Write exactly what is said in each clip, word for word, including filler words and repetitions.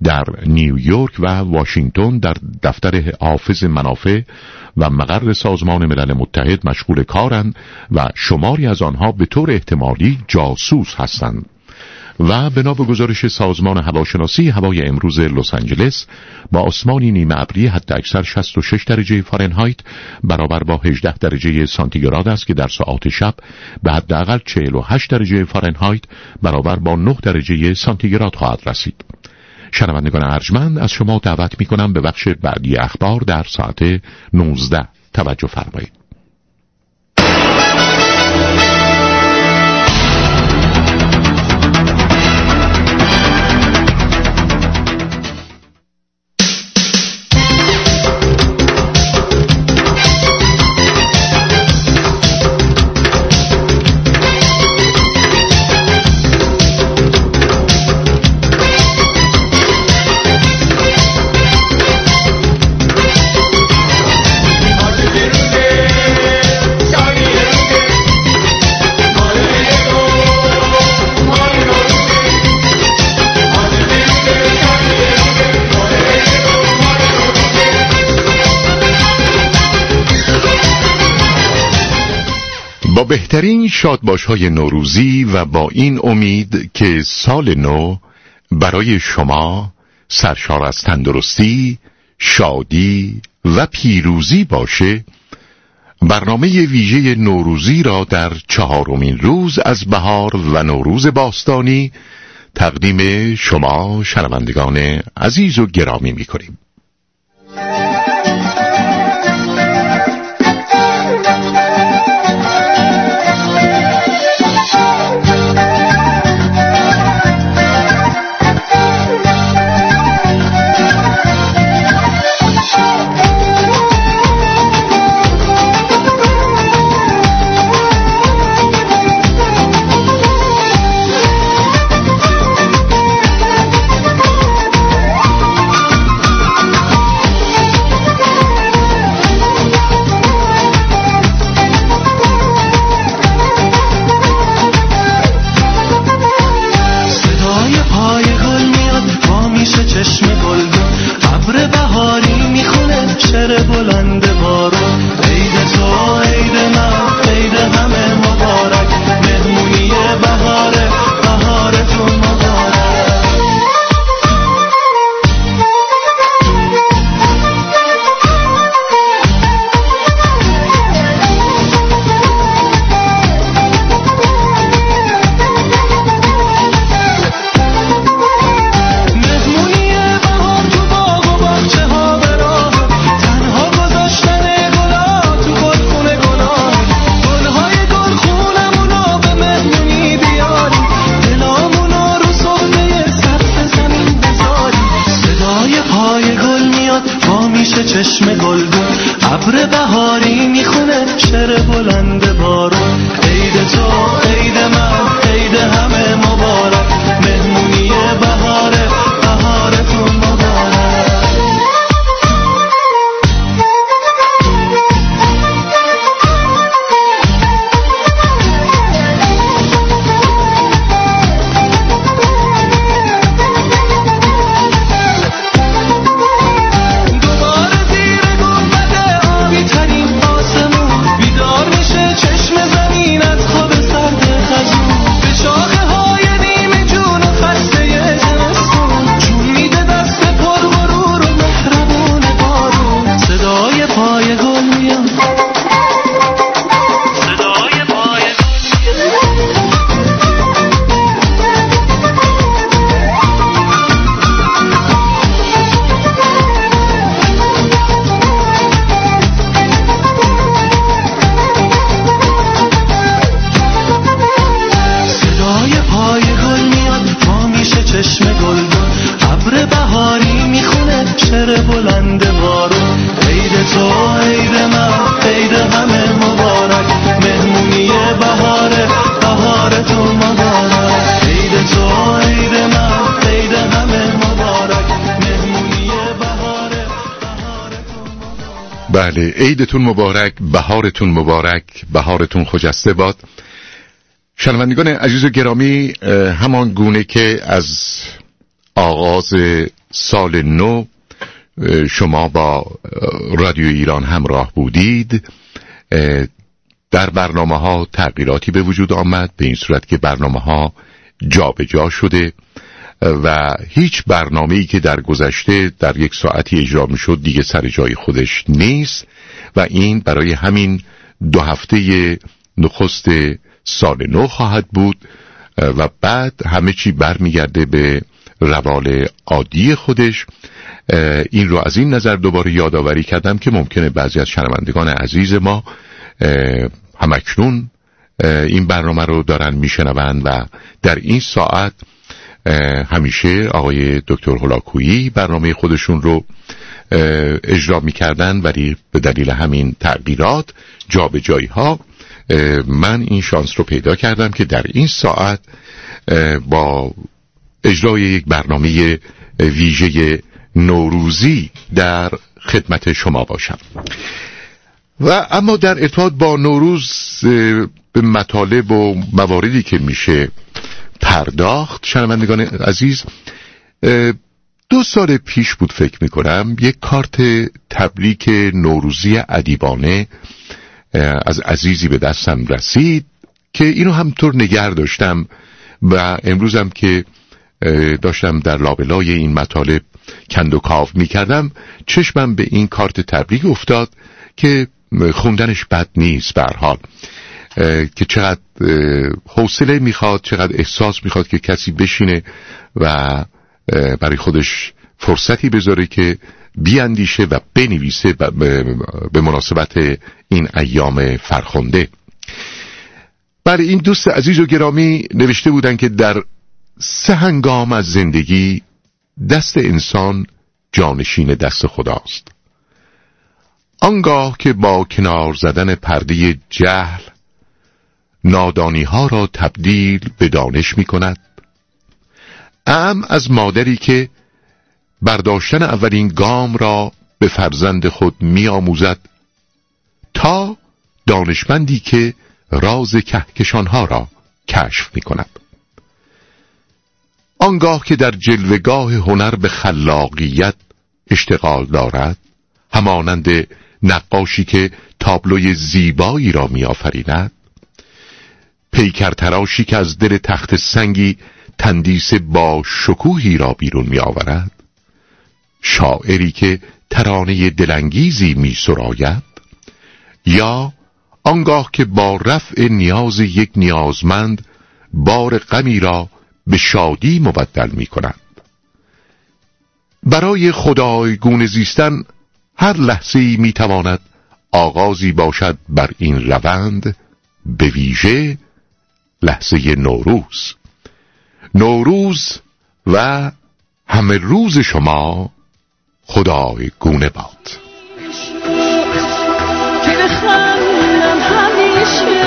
در نیویورک و واشنگتن در دفتر حافظ منافع و مقر سازمان ملل متحد مشغول کارند و شماری از آنها به طور احتمالی جاسوس هستند. و بنا به گزارش سازمان هواشناسی، هوای امروز لس آنجلس با آسمانی نیمه ابری حداکثر شصت و شش درجه فارنهایت برابر با هجده درجه سانتیگراد است که در ساعات شب به حداقل چهل و هشت درجه فارنهایت برابر با نه درجه سانتیگراد خواهد رسید. شنوندگان ارجمند، از شما دعوت می‌کنم به بخش بعدی اخبار در ساعت نوزده توجه فرمایید. با بهترین شادباش‌های نوروزی و با این امید که سال نو برای شما سرشار از تندرستی، شادی و پیروزی باشه، برنامه ویژه نوروزی را در چهارمین روز از بهار و نوروز باستانی تقدیم شما شنوندگان عزیز و گرامی می‌کنیم. بله، عیدتون مبارک، بهارتون مبارک، بهارتون خجسته باد. شنوندگان عزیز و گرامی، همان گونه که از آغاز سال نو شما با رادیو ایران همراه بودید. در برنامه ها تغییراتی به وجود آمد به این صورت که برنامه ها جا به جا شده و هیچ برنامه‌ای که در گذشته در یک ساعتی اجرا می‌شد دیگه سر جای خودش نیست و این برای همین دو هفته نخست سال نو خواهد بود و بعد همه چی برمیگرده به روال عادی خودش. این رو از این نظر دوباره یادآوری کردم که ممکنه بعضی از شنوندگان عزیز ما همکنون این برنامه رو دارن میشنوند و در این ساعت همیشه آقای دکتر هولاکویی برنامه خودشون رو اجرا میکردن، ولی به دلیل همین تغییرات جابجایی ها من این شانس رو پیدا کردم که در این ساعت با اجرای یک برنامه ویژه نوروزی در خدمت شما باشم. و اما در ارتباط با نوروز به مطالب و مواردی که میشه پرداخت، شنوندگان عزیز، دو سال پیش بود فکر میکنم یک کارت تبریک نوروزی ادیبانه از عزیزی به دستم رسید که اینو همطور نگه داشتم و امروزم که داشتم در لابلای این مطالب کند و کاو میکردم چشمم به این کارت تبریک افتاد که خوندنش بد نیست به هر حال، که چقدر حوصله میخواد، چقدر احساس میخواد که کسی بشینه و برای خودش فرصتی بذاره که بیاندیشه و بنویسه به مناسبت این ایام فرخنده. برای این دوست عزیز و گرامی نوشته بودن که در سه هنگام از زندگی دست انسان جانشین دست خداست. آنگاه که با کنار زدن پرده جهل نادانی ها را تبدیل به دانش می کند، ام از مادری که برداشتن اولین گام را به فرزند خود می آموزد تا دانشمندی که راز کهکشان ها را کشف می کند. آنگاه که در جلوگاه هنر به خلاقیت اشتغال دارد، همانند نقاشی که تابلوی زیبایی را می آفریند، پیکرتراشی که از دل تخت سنگی تندیس با شکوهی را بیرون می آورد، شاعری که ترانه دلانگیزی می سراید، یا آنگاه که با رفع نیاز یک نیازمند بار غمی را به شادی مبدل می کند. برای خدایگونه زیستن هر لحظه‌ای می تواند آغازی باشد بر این روند، به ویژه لحظه نوروز. نوروز و همه روز شما خدایگونه باد. که بخندم همیشه،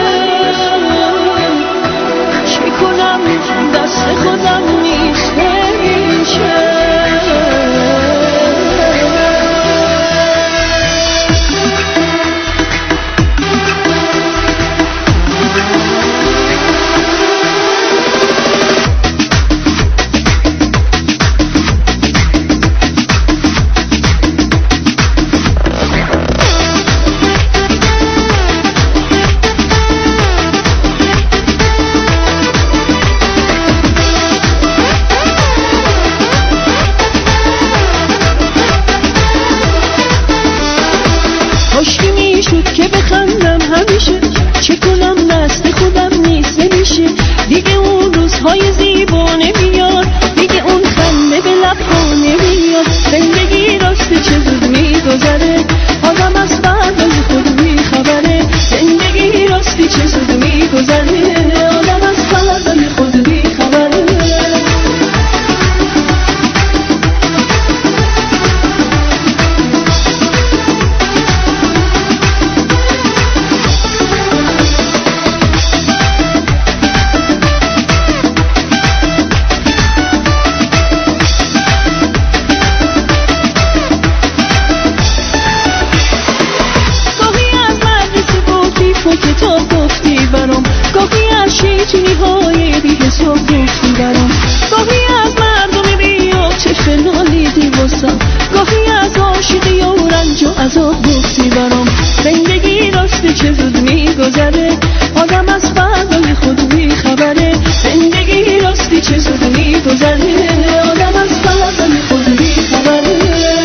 چی کنم دست خودم نیست نمیشه. های زیبا نمیاد دیگه، اون خنده به لب ها نمیاد. زندگی راسته چه زود میگذره، آدم از فردای خود بیخبره. زندگی راسته چه زود میگذره، آدم از فردای خود بیخبره. نالیدی واسم، گاهی از عاشقی و رنج و عذاب گفتی برام. زندگی راستی چه زود میگذره، آدم از فردای خود بیخبره. زندگی راستی چه زود میگذره، آدم از فردای خود بیخبره.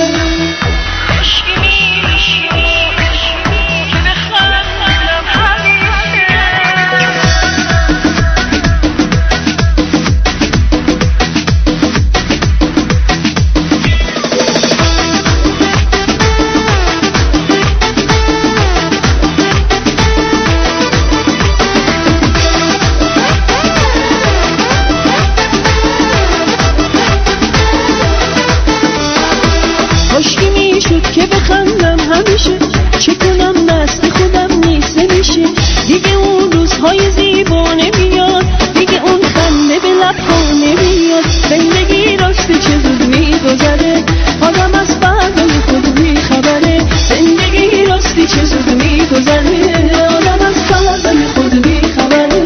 که بخندم همیشه، چه کنم دست خودم نیست نمیشه. دیگه اون روزهای زیبا نمیاد، دیگه اون خنده به لبها نمیاد. زندگی راستی چه زود میگذره، آدم از فردای خود بیخبره. زندگی راستی چه زود میگذره، آدم از فردای خود بیخبره.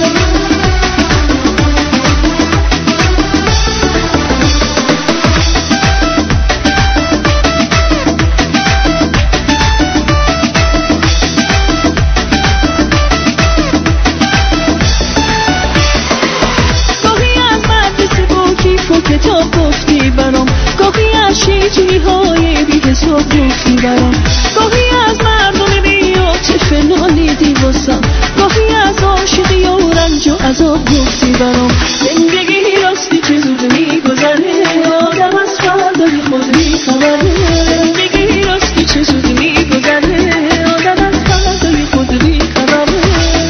کتاب گفتی برام، گاهی از شیطونی های بی حساب گفتی برام. گاهی از مردم بی عاطفه نالیدی واسم، گاهی از عاشقی و رنج و عذاب گفتی برام. زندگی راستی چه زود میگذره، آدم از فردای خود بیخبره. زندگی راستی چه زود میگذره، آدم از فردای خود بیخبره.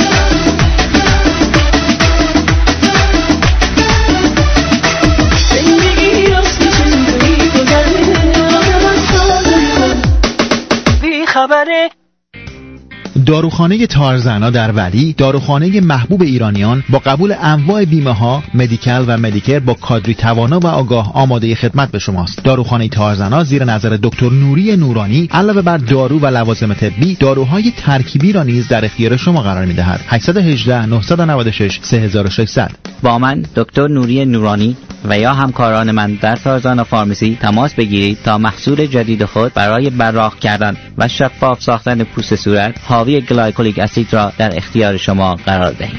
خبره. داروخانه تارزنا در ولی، داروخانه محبوب ایرانیان، با قبول انواع بیمه ها، مدیکال و مدیکر، با کادری توانا و آگاه آماده خدمت به شماست. داروخانه تارزنا زیر نظر دکتر نوری نورانی علاوه بر دارو و لوازم طبی، داروهای ترکیبی را نیز در اختیار شما قرار می‌دهد. هشت یک هشت نه نه شش سه شش صفر صفر. با من دکتر نوری نورانی و یا همکاران من در تارزنا فارمسی تماس بگیرید تا محصول جدید خود برای براق کردن و شفاف ساختن پوست صورت حاوی گلایکولیک اسید را در اختیار شما قرار دهیم.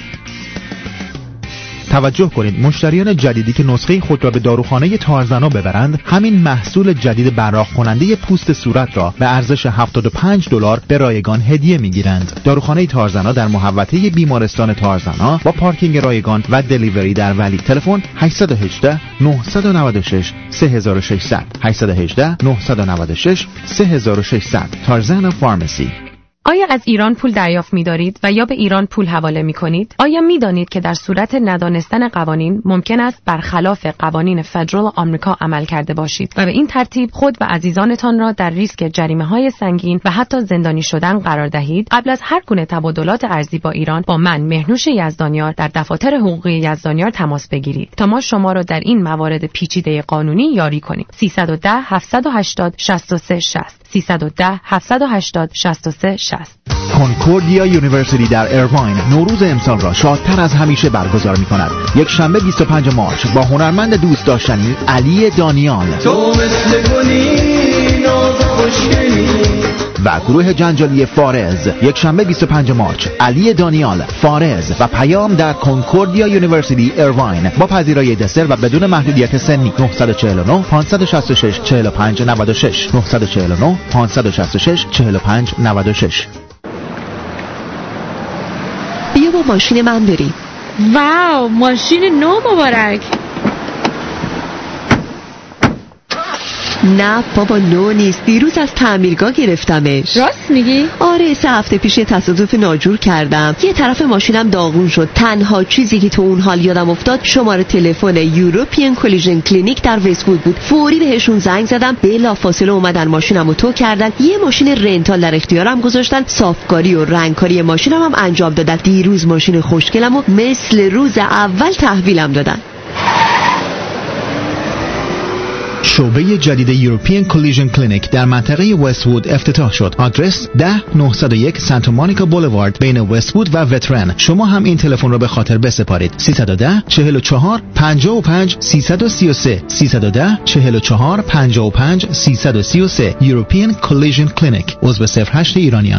توجه کنید مشتریان جدیدی که نسخه خود را به داروخانه تارزنا ببرند، همین محصول جدید براق کننده پوست صورت را به ارزش هفتاد و پنج دلار به رایگان هدیه میگیرند. داروخانه تارزنا در محوطه بیمارستان تارزنا با پارکینگ رایگان و دلیوری در ولی. تلفن هشت یک هشت نه نه شش سه شش صفر صفر هشت یک هشت نه نه شش سه شش صفر صفر. تارزنا فارمسی. آیا از ایران پول دریافت می‌دارید و یا به ایران پول حواله می‌کنید؟ آیا می‌دانید که در صورت ندانستن قوانین ممکن است برخلاف قوانین فدرال آمریکا عمل کرده باشید و به این ترتیب خود و عزیزانتان را در ریسک جریمه‌های سنگین و حتی زندانی شدن قرار دهید؟ قبل از هر گونه تبادلات ارزی با ایران با من مهنوش یزدانیار در دفاتر حقوقی یزدانیار تماس بگیرید تا ما شما را در این موارد پیچیده قانونی یاری کنیم. سیصد و ده هفتصد و هشتاد شصت و سه شصت سیصد و ده هفتصد و هشتاد شصت و سه شصت. کنکوردیا یونیورسیتی در ایرواین نوروز امسال را شادتر از همیشه برگزار می کند. یک شنبه بیست و پنج مارس با هنرمند دوست داشتنی علی دانیال تو مثل گلی ناز خوشگلی و گروه جنجالی فارز. یک شنبه بیست و پنج مارس علی دانیال، فارز و پیام در کنکوردیا یونیورسیتی ایرواین با پذیرایی دسر و بدون محدودیت سنی. نه چهار نه پانصد و شصت و شش چهل و پنج نود و شش نه چهار نه پانصد و شصت و شش چهل و پنج نود و شش. بیا با ماشین من بریم. واو، ماشین نو مبارک. نه بابا نو نیست، دیروز از تعمیرگاه گرفتمش. راست میگی؟ آره، سه هفته پیش تصادف ناجور کردم، یه طرف ماشینم داغون شد. تنها چیزی که تو اون حال یادم افتاد شماره تلفن یوروپین کلیژن کلینیک در وست‌وود بود. فوری بهشون زنگ زدم، بلافاصله اومدن ماشینمو تو کردن، یه ماشین رنتال در اختیارم گذاشتن، صافکاری و رنگکاری ماشینم هم انجام دادن. دیروز ماشین خوشگلمو مثل روز اول تحویلم دادن. شعبه جدید یوروپین کلیژن کلینیک در منطقه وست‌وود افتتاح شد. آدرس ده نهصد و یک سانتا مونیکا بولوارد بین وست‌وود و وترن. شما هم این تلفن را به خاطر بسپارید. سیصد و ده چهل و چهار پنجاه و پنج سیصد و سی و سه سیصد و ده چهل و چهار پنجاه و پنج سیصد و سی و سه یوروپین کلیژن کلینیک. عضو صفر هشت ایرانیان.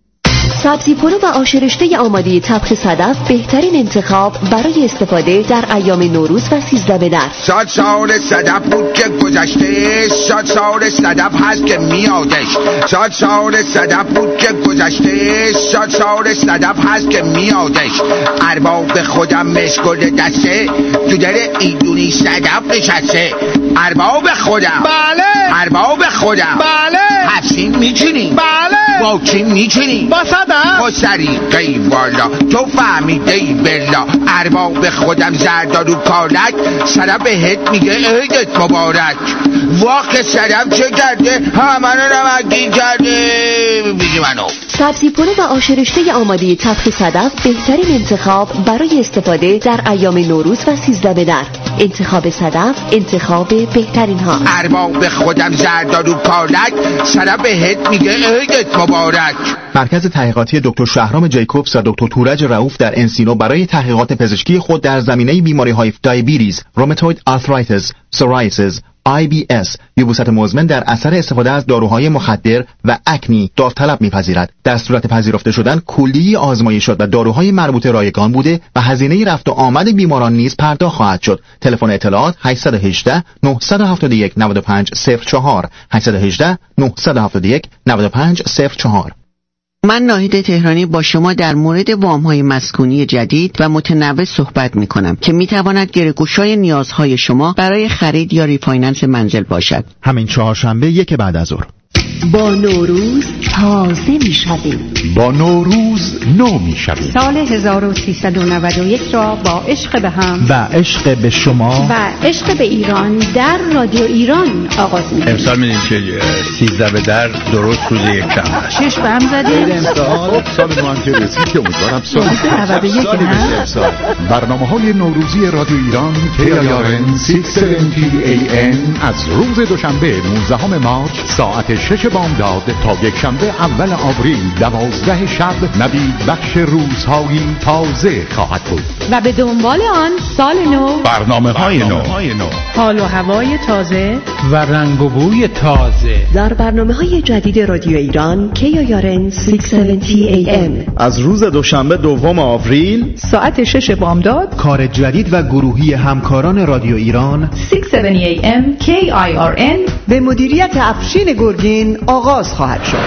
سبزی پلو و آشرشته آماده طبخ صدف بهترین انتخاب برای استفاده در ایام نوروز و سیزده به در. شاد سال صدف بود که گذشته، شاد سال صدف هست که میادش. شاد سال صدف بود که گذشته، شاد سال صدف هست که میادش. ارباب خودم مشکل دسته، تو در ایدونی صدف نشسته. ارباب خودم، بله. ارباب خودم، بله. حفظین میچینی، بله. با کی میچینی؟ با صدف. با سریقی والا تو فهمیده ای بلا. ارباب خودم زردارو کالک، صدف بهت میگه عیدت مبارک. واقع صدف چه کرده؟ همه رو نمگین کرده. بگی منو. سبزی پلو و آشرشته آماده طبخ صدف بهترین انتخاب برای استفاده در ایام نوروز و سیزده به در. انتخاب صدف انتخاب بهترین ها. ارباب خودم زردارو کالک، صدف بهت میگه عیدت مبارک. مرکز تحقیقاتی دکتر شهرام جیکوبس و دکتر تورج رؤوف در انسینو برای تحقیقات پزشکی خود در زمینه بیماری‌های دیابتیس، روماتوید آرترایتیس، سوریاسیس، آی بی اس، یبوست مزمن در اثر استفاده از داروهای مخدر و اکنی داوطلب می‌پذیرد. در صورت پذیرفته شدن کلیه آزمایشات و داروهای مربوطه رایگان بوده و هزینه رفت و آمد بیماران نیز پرداخت خواهد شد. تلفن اطلاعات هشت یک هشت نه هفت یک نه پنج صفر چهار هشت یک هشت نه هفت یک نه پنج صفر چهار. من ناهید تهرانی با شما در مورد وام‌های مسکونی جدید و متنوع صحبت می‌کنم که می‌تواند گره‌گشای نیازهای شما برای خرید یا ریفایننس منزل باشد. همین چهارشنبه یک بعد از ظهر. با نوروز تازه می‌شویم. با نوروز نو می‌شویم. سال هزار و سیصد و نود و یک را با عشق به هم و عشق به شما و عشق به ایران در رادیو ایران آغاز می‌کنیم. امسال می‌دونید که سیزده به در درست روز یکشنبه. شش به هم زدیم. امسال سال نو هم که رسید که امیدوارم سال نود و یک نه. برنامه‌های نوروزی رادیو ایران کی آی آر ان ششصد و هفتاد ای ام از روز دوشنبه نوزدهم مارس ساعت شش بامداد تا یک شنبه اول آوریل دوازده شب نوید بخش روزهایی تازه خواهد بود و به دنبال آن سال نو، برنامه های نو، حال و هوای تازه و رنگ و بوی تازه در برنامه های جدید رادیو ایران کی آی آر ان ششصد و هفتاد ای ام از روز دوشنبه دوم آوریل ساعت شش بامداد. کار جدید و گروهی همکاران رادیو ایران شصت و هفتاد ای ام کی آی آر ان به مدیریت افشین گرگین آغاز خواهد شد.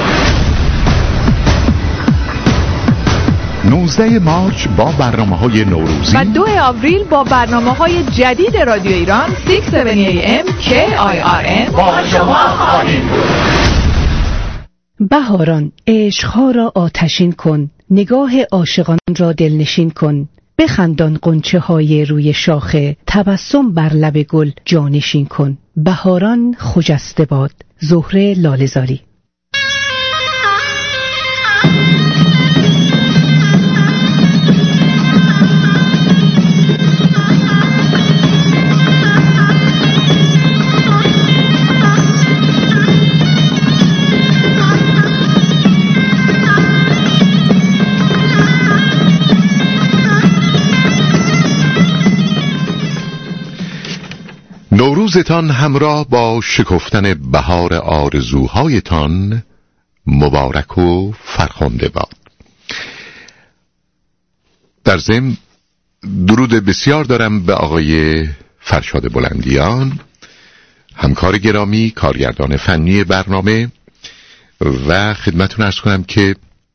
نوزدهم مارس با برنامه‌های نوروزی و دو آوریل با برنامه‌های جدید رادیو ایران شصت و هفتاد ای ام کی آی آر ان با شما خواهیم بود. بهاران، عشقها را آتشین کن، نگاه عاشقان را دلنشین کن، بخندان غنچه های روی شاخه، تبسم بر لب گل جانشین کن. بهاران خجسته باد. زهره لاله‌زاری. نوروزتان همراه با شکفتن بهار آرزوهایتان مبارک و فرخنده باد. در ضمن درود بسیار دارم به آقای فرشاد بلندیان، همکار گرامی، کارگردان فنی برنامه، و خدمتتون عرض کنم که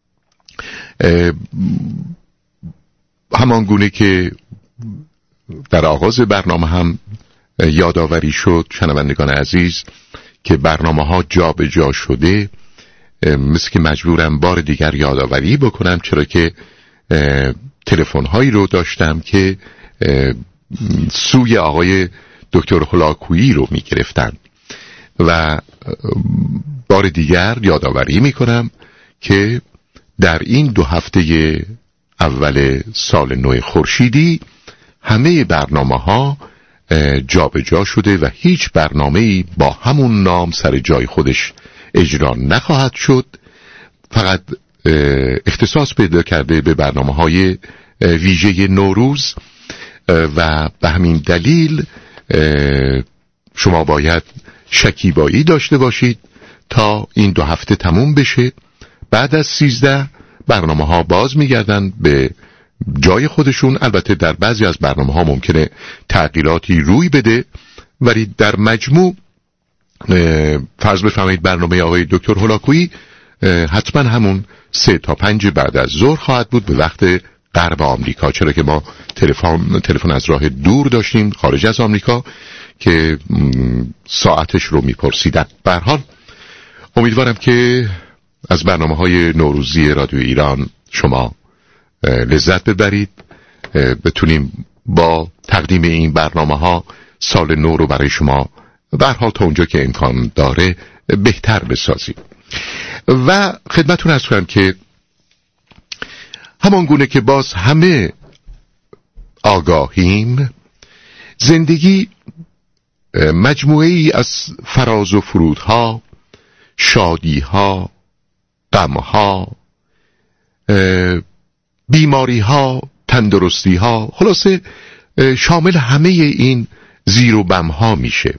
همان گونه که در آغاز برنامه هم یادآوری شد شنوندگان عزیز که برنامه ها جا به جا شده، مثل که مجبورم بار دیگر یادآوری بکنم، چرا که تلفن هایی رو داشتم که سوی آقای دکتر هلاکویی رو می گرفتن و بار دیگر یادآوری می کنم که در این دو هفته اول سال نو خورشیدی همه برنامه ها جابجا جا شده و هیچ برنامه‌ای با همون نام سر جای خودش اجرا نخواهد شد. فقط اختصاص پیدا کرده به برنامه‌های ویژه نوروز و به همین دلیل شما باید شکیبایی داشته باشید تا این دو هفته تموم بشه. بعد از سیزده برنامه ها باز میگردن به جای خودشون. البته در بعضی از برنامه ها ممکنه تغییراتی روی بده، ولی در مجموع فرض بفرمایید برنامه آقای دکتر هولاکویی حتما همون سه تا پنج بعد از ظهر خواهد بود به وقت غرب آمریکا، چرا که ما تلفن تلفن از راه دور داشتیم خارج از آمریکا که ساعتش رو میپرسیدن. به هر حال امیدوارم که از برنامه‌های نوروزی رادیو ایران شما لذت ببرید، بتونیم با تقدیم این برنامه‌ها سال نو رو برای شما به هر حال تا اونجا که امکان داره بهتر بسازیم. و خدمتتون عرض کنم که همان گونه که باز همه آگاهیم، زندگی مجموعه ای از فراز و فرودها، شادیها، غمها، بیماریها، تندرستیها، خلاصه شامل همه این زیر و بمها میشه.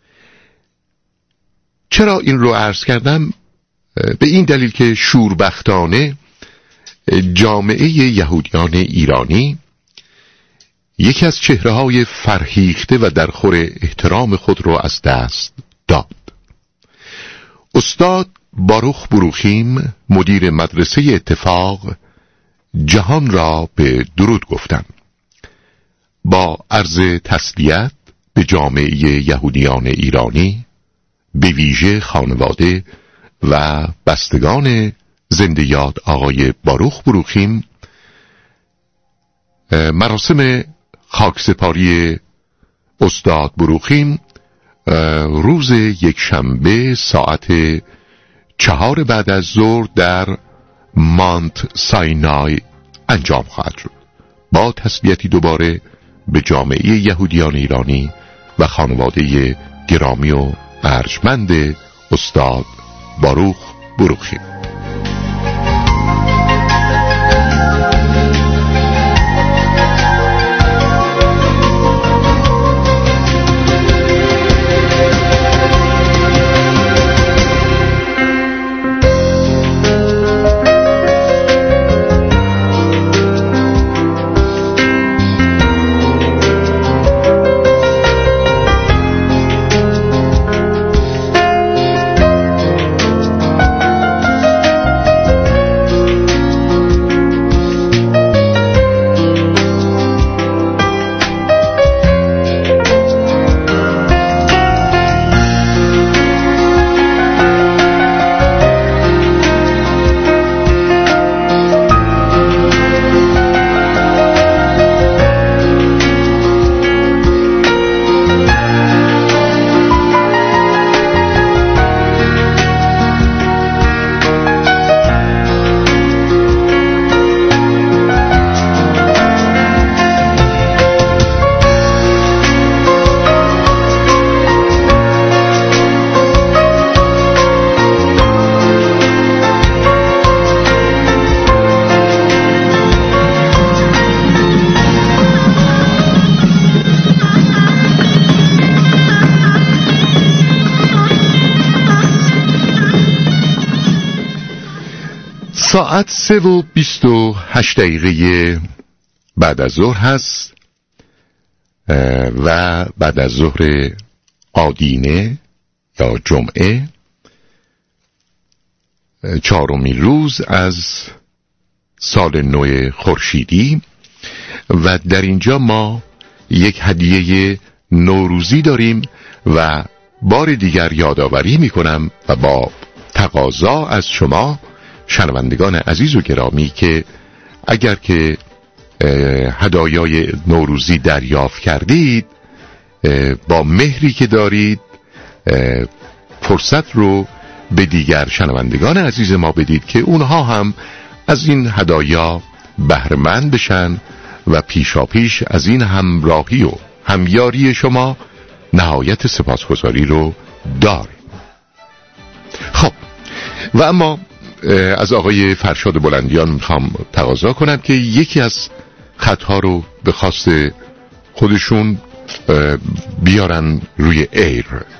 چرا این رو عرض کردم؟ به این دلیل که شوربختانه جامعه یهودیان ایرانی یکی از چهره‌های فرهیخته و در خور احترام خود رو از دست داد. استاد باروخ بروخیم مدیر مدرسه اتفاق جهان را به درود گفتم. با عرض تسلیت به جامعه یهودیان ایرانی، به ویژه خانواده و بستگان زنده یاد آقای باروخ بروخیم، مراسم خاکسپاری استاد بروخیم روز یک شنبه ساعت چهار بعد از ظهر در مانت ساینای انجام خواهد شد. با تسلیتی دوباره به جامعه یهودیان ایرانی و خانواده گرامی و ارجمند استاد باروخ بروخیم. ساعت سه و بیست و هشت دقیقه بعد از ظهر هست و بعد از ظهر آدینه یا جمعه، چهارمین روز از سال نو خورشیدی، و در اینجا ما یک هدیه نوروزی داریم و بار دیگر یادآوری میکنم و با تقاضا از شما شنوندگان عزیز و گرامی که اگر که هدایای نوروزی دریافت کردید، با مهری که دارید فرصت رو به دیگر شنوندگان عزیز ما بدید که اونها هم از این هدایا بهره‌مند بشن و پیشاپیش از این همراهی و همیاری شما نهایت سپاسگزاری رو داریم. خب و اما از آقای فرشاد بلندیان میخوام تقاضا کنم که یکی از خطها رو به خواست خودشون بیارن روی ایر.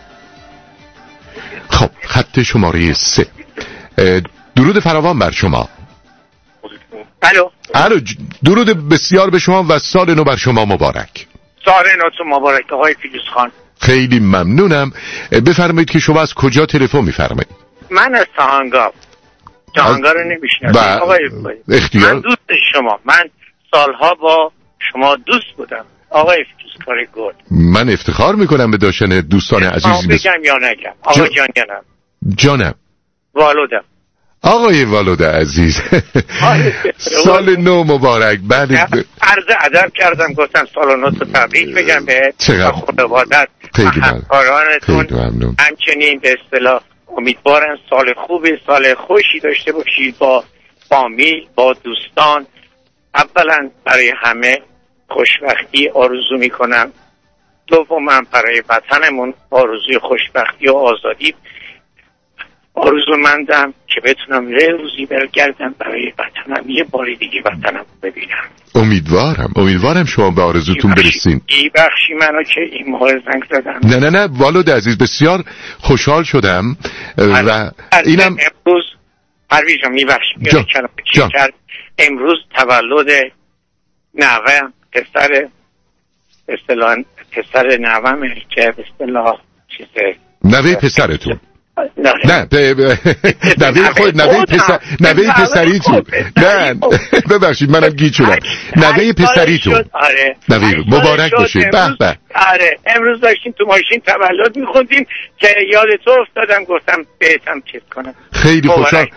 خب خط شماره سه. درود فراوان بر شما. الو الو درود بسیار به شما و سال نو بر شما مبارک. سال نوتون مبارک آقای فیروز خان. خیلی ممنونم. بفرمایید که شما از کجا تلفن میفرمایید؟ من از تهانگا. تهانگا رو نمیشناسم آقای اختیار. من دوست شما، من سالها با شما دوست بودم آقای فیروز کار گل. من افتخار میکنم به داشتن دوستان عزیزی. بگم یا نگم آقا جان جانم جانم والودم. آقای والود عزیز سال نو مبارک. بله عرض ادب کردم گفتم سال نو تو تبریک بگم به خانوادت و همکارانتون. همچنین به اصطلاح امیدوارم سال خوبی سال خوشی داشته باشید با فامیل با دوستان. اولا برای همه خوشبختی آرزو میکنم، دوما برای وطنمون آرزوی خوشبختی و آزادی آرزومندم که بتونم یه روزی برگردم برای وطنم، یه باری دیگه وطنم ببینم. امیدوارم امیدوارم شما به آرزوتون برسین. ای بخشی منو که این موقع زنگ زدم. نه نه نه والد عزیز بسیار خوشحال شدم و اینم امروز پرویز جان میبخشیم امروز تولد نوه پسر اصطلاح پسر نوه‌مه که به اصطلاح چیزه نوه پسرتون. نه نوه خود نوه پسر نوه پسریتون. نه ببخشید منم گیج شدم. نوه پسریتون. آره نوه مبارک باشه. به به. آره امروز داشتیم تو ماشین تولد میخوندیم که یاد تو افتادم گفتم بهتم چیز کنم. خیلی خوشحال.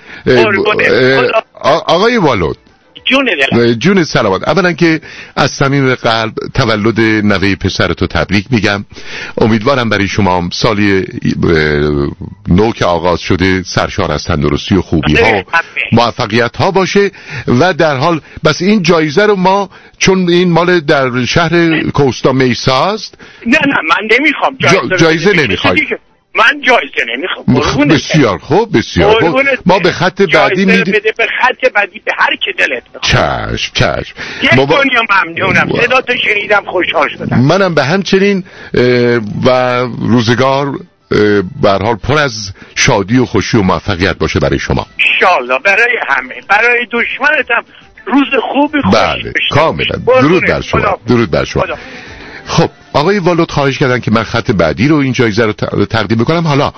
آقای والد جون دلم جون سلامت. اولا که از صمیم قلب تولد نوه پسرتو تبریک میگم. امیدوارم برای شما سالی نو که آغاز شده سرشار از تندرستی و خوبی ها و موفقیت ها باشه و در حال بس این جایزه رو ما چون این مال در شهر کوستا میسا است. نه نه من نمیخوام جایزه, جایزه نمیخوای. من جایزه نمیخوام. بصیار خوب بسیار خوب. ما به خط بعدی میدیم. به خط بعدی به هر کی دلت بخواد. چشم چشم. یک دنیا ممنونم. صدا تو شنیدم خوشحال شدم. منم به همچنین و روزگار به هر حال پر از شادی و خوشی و موفقیت باشه برای شما. ان شاءالله برای همه. برای دشمنتم روز خوبی خوشی. بله کاملا. درود بر شما. درود بر شما. خب آقای والد خواهش کردن که من خط بعدی رو این جایزه رو تقدیم بکنم. حالا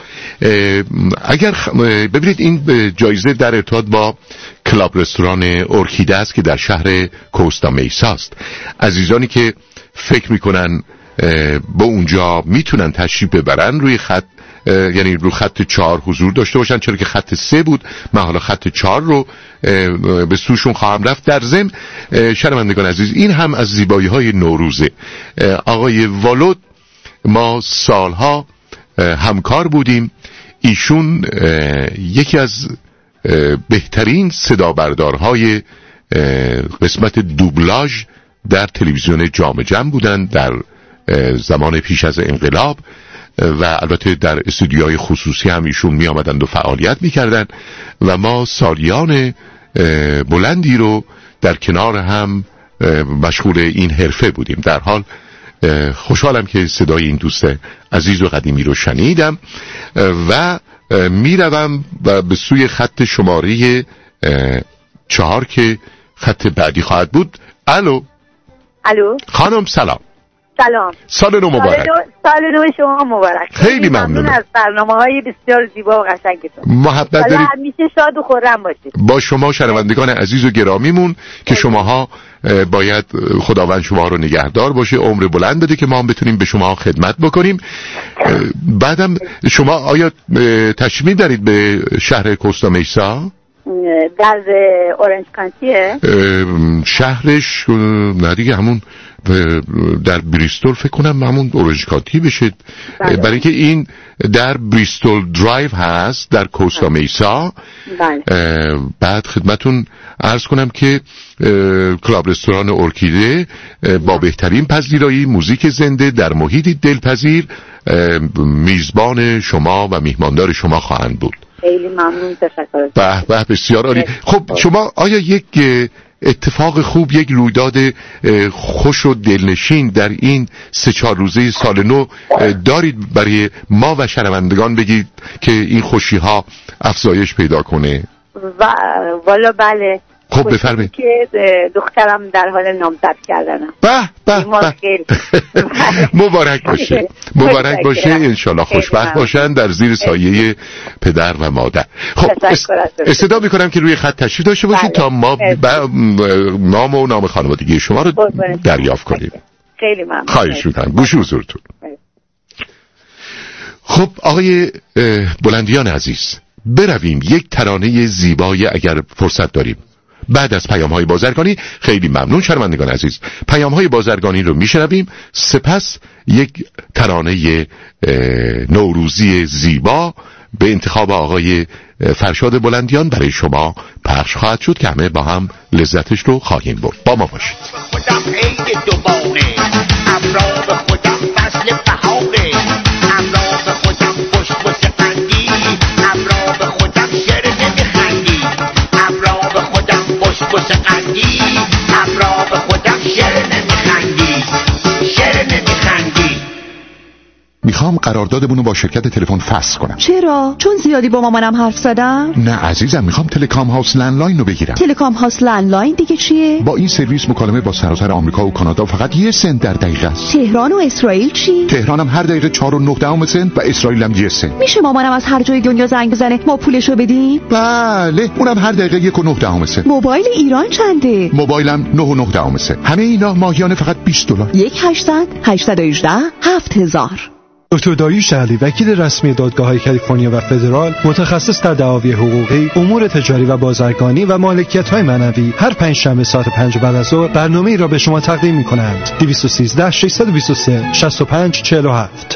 اگر ببینید این جایزه در ارتباط با کلاب رستوران ارکیده است که در شهر کوستا میسا است. عزیزانی که فکر میکنن با اونجا میتونن تشریف ببرن روی خط یعنی رو خط چهار حضور داشته باشن، چرا که خط سه بود من حالا خط چهار رو به سوشون خواهم رفت. در ضمن شنوندگان عزیز این هم از زیبایی های نوروزه. آقای والد ما سالها همکار بودیم. ایشون یکی از بهترین صدا بردارهای قسمت دوبلاژ در تلویزیون جام جم بودن در زمان پیش از انقلاب و البته در استودیوهای خصوصی هم ایشون می آمدند و فعالیت می کردن و ما سالیان بلندی رو در کنار هم مشغول این حرفه بودیم. در حال خوشحالم که صدای این دوست عزیز و قدیمی رو شنیدم و می روم و به سوی خط شماره چهار که خط بعدی خواهد بود. الو الو خانم سلام. سلام. سال نو مبارک. سال نو شما مبارک. خیلی ممنون از برنامه‌های بسیار زیبا و قشنگتون. محبت دارید. همیشه شاد و خرم باشید. با شما شنوندگان عزیز و گرامیمون که شماها باید خداوند شما رو نگهدار باشه، عمر بلند بده که ما هم بتونیم به شما خدمت بکنیم. بعدم شما آیا تشریف دارید به شهر کوستا میسا؟ در اورنج کانتیه؟ شهرش نه دیگه همون در بریستول فکر کنم همون اورژکاتی بشه، برای اینکه این در بریستول درایو هست در کوستا میسا. بعد خدمتون عرض کنم که کلاب رستوران ارکیده با بهترین پذیرایی، موزیک زنده در محیطی دلپذیر میزبان شما و میهماندار شما خواهند بود. خیلی ممنون، تشکر. به به بسیار عالی. خب شما آیا یک اتفاق خوب، یک رویداد خوش و دلنشین در این سه چهار روزه سال نو دارید برای ما و شنوندگان بگید که این خوشی ها افزایش پیدا کنه؟ و والا بله. خب بفرمایید. که دخترم در حال نامزد کردنه. به به مبارک باشه، مبارک باشه، انشالله خوشبخت باشن در زیر سایه پدر و مادر. خب استدا میکنم که روی خط تشریف داشته باشید تا ما نام و نام خانوادگی شما رو دریافت کنیم. خیلی ممنون. خواهش میکنم، گوش حضورتون. خب آقای بلندیان عزیز، برویم یک ترانه زیبای اگر فرصت داریم بعد از پیام‌های بازرگانی. خیلی ممنون شنوندگان عزیز، پیام‌های بازرگانی رو میشنویم، سپس یک ترانه نوروزی زیبا به انتخاب آقای فرشاد بلندیان برای شما پخش خواهد شد که همه با هم لذتش رو خواهیم برد. با ما باشید. خودم عید دوباره، امراض خودم فصل بهاره، امراض خودم پشت بوسه قندی، امراض خودم شعر نمیخندی، امراض خودم پشت بوسه قندی، امراض خودم شعر نمیخندی، شعر نمیخندی. میخوام قراردادمون رو با شرکت تلفن فسخ کنم. چرا؟ چون زیادی با مامانم حرف زدم؟ نه عزیزم، میخوام تلکام هاوس لندلاین رو بگیرم. تلکام هاوس لندلاین دیگه چیه؟ با این سرویس مکالمه با سراسر آمریکا و کانادا فقط یه سنت در دقیقه است. تهران و اسرائیل چی؟ تهرانم هر دقیقه چهار و نه دهم سنت و اسرائیل هم یه سنت. میشه مامانم از هر جای دنیا زنگ بزنه ما پولشو بدیم؟ بله، اونم هر دقیقه یک و نه دهم سنت. موبایل ایران چنده؟ موبایلم نه و نه دهم سنت. همه اینا ماهیانه فقط بیست دلار. یک هشتصد هشتصد و هجده هفت هزار. دکتر داریوش علی، وکیل رسمی دادگاه‌های کالیفرنیا و فدرال، متخصص در دعاوی حقوقی، امور تجاری و بازرگانی و مالکیت‌های معنوی، هر پنج شنبه ساعت پنج بعد از ظهر برنامه‌ای را به شما تقدیم می‌کنند. دویست و سیزده ششصد و بیست و سه شصت و پنج چهل و هفت.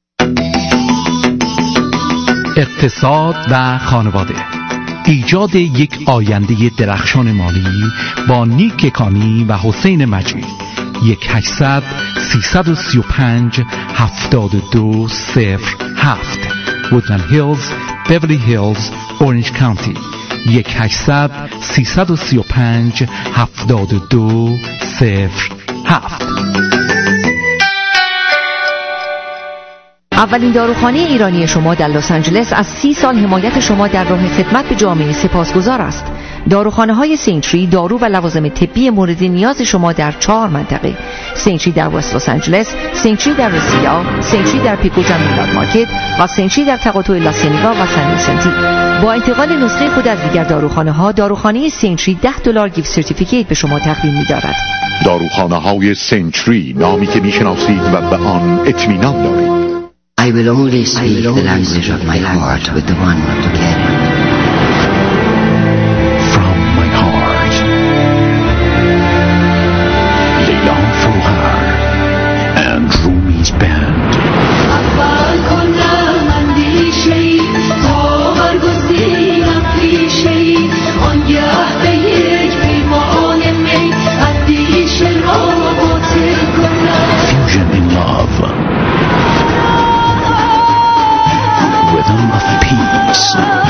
اقتصاد و خانواده، ایجاد یک آینده درخشان مالی با نیک کامی و حسین مجید. یک هشتصد سیصد و سی و پنج هفتاد و دو صفر هفت وودلند هیلز، بیولی هیلز، اورنج کانتی. یک هشتصد سیصد و سی و پنج هفتاد و دو صفر هفت. اولین داروخانه ایرانی شما در لس آنجلس از سی سال حمایت شما در راه خدمت به جامعه سپاسگزار است. داروخانه های سینتری، دارو و لوازم طبی مورد نیاز شما در چهار منطقه: سینتری در وست لس آنجلس، سینتری در رسیا، سینتری در پیکوجا میلاد مارکت و سینتری در تقاطع لاسینیگا و سن ویسنتی. با انتقال نسخه خود از دیگر داروخانه ها، داروخانه سینتری ده دلار گیفت سرتیفیکیت به شما تقدیم می‌دارد. داروخانه های سینتری، نامی که میشناسید و به آن اطمینان دارید. I will only speak the language of my heart with the one to carry. From my heart, Leila Fouhar and Rumi's band. Fusion in love. Rhythm of peace.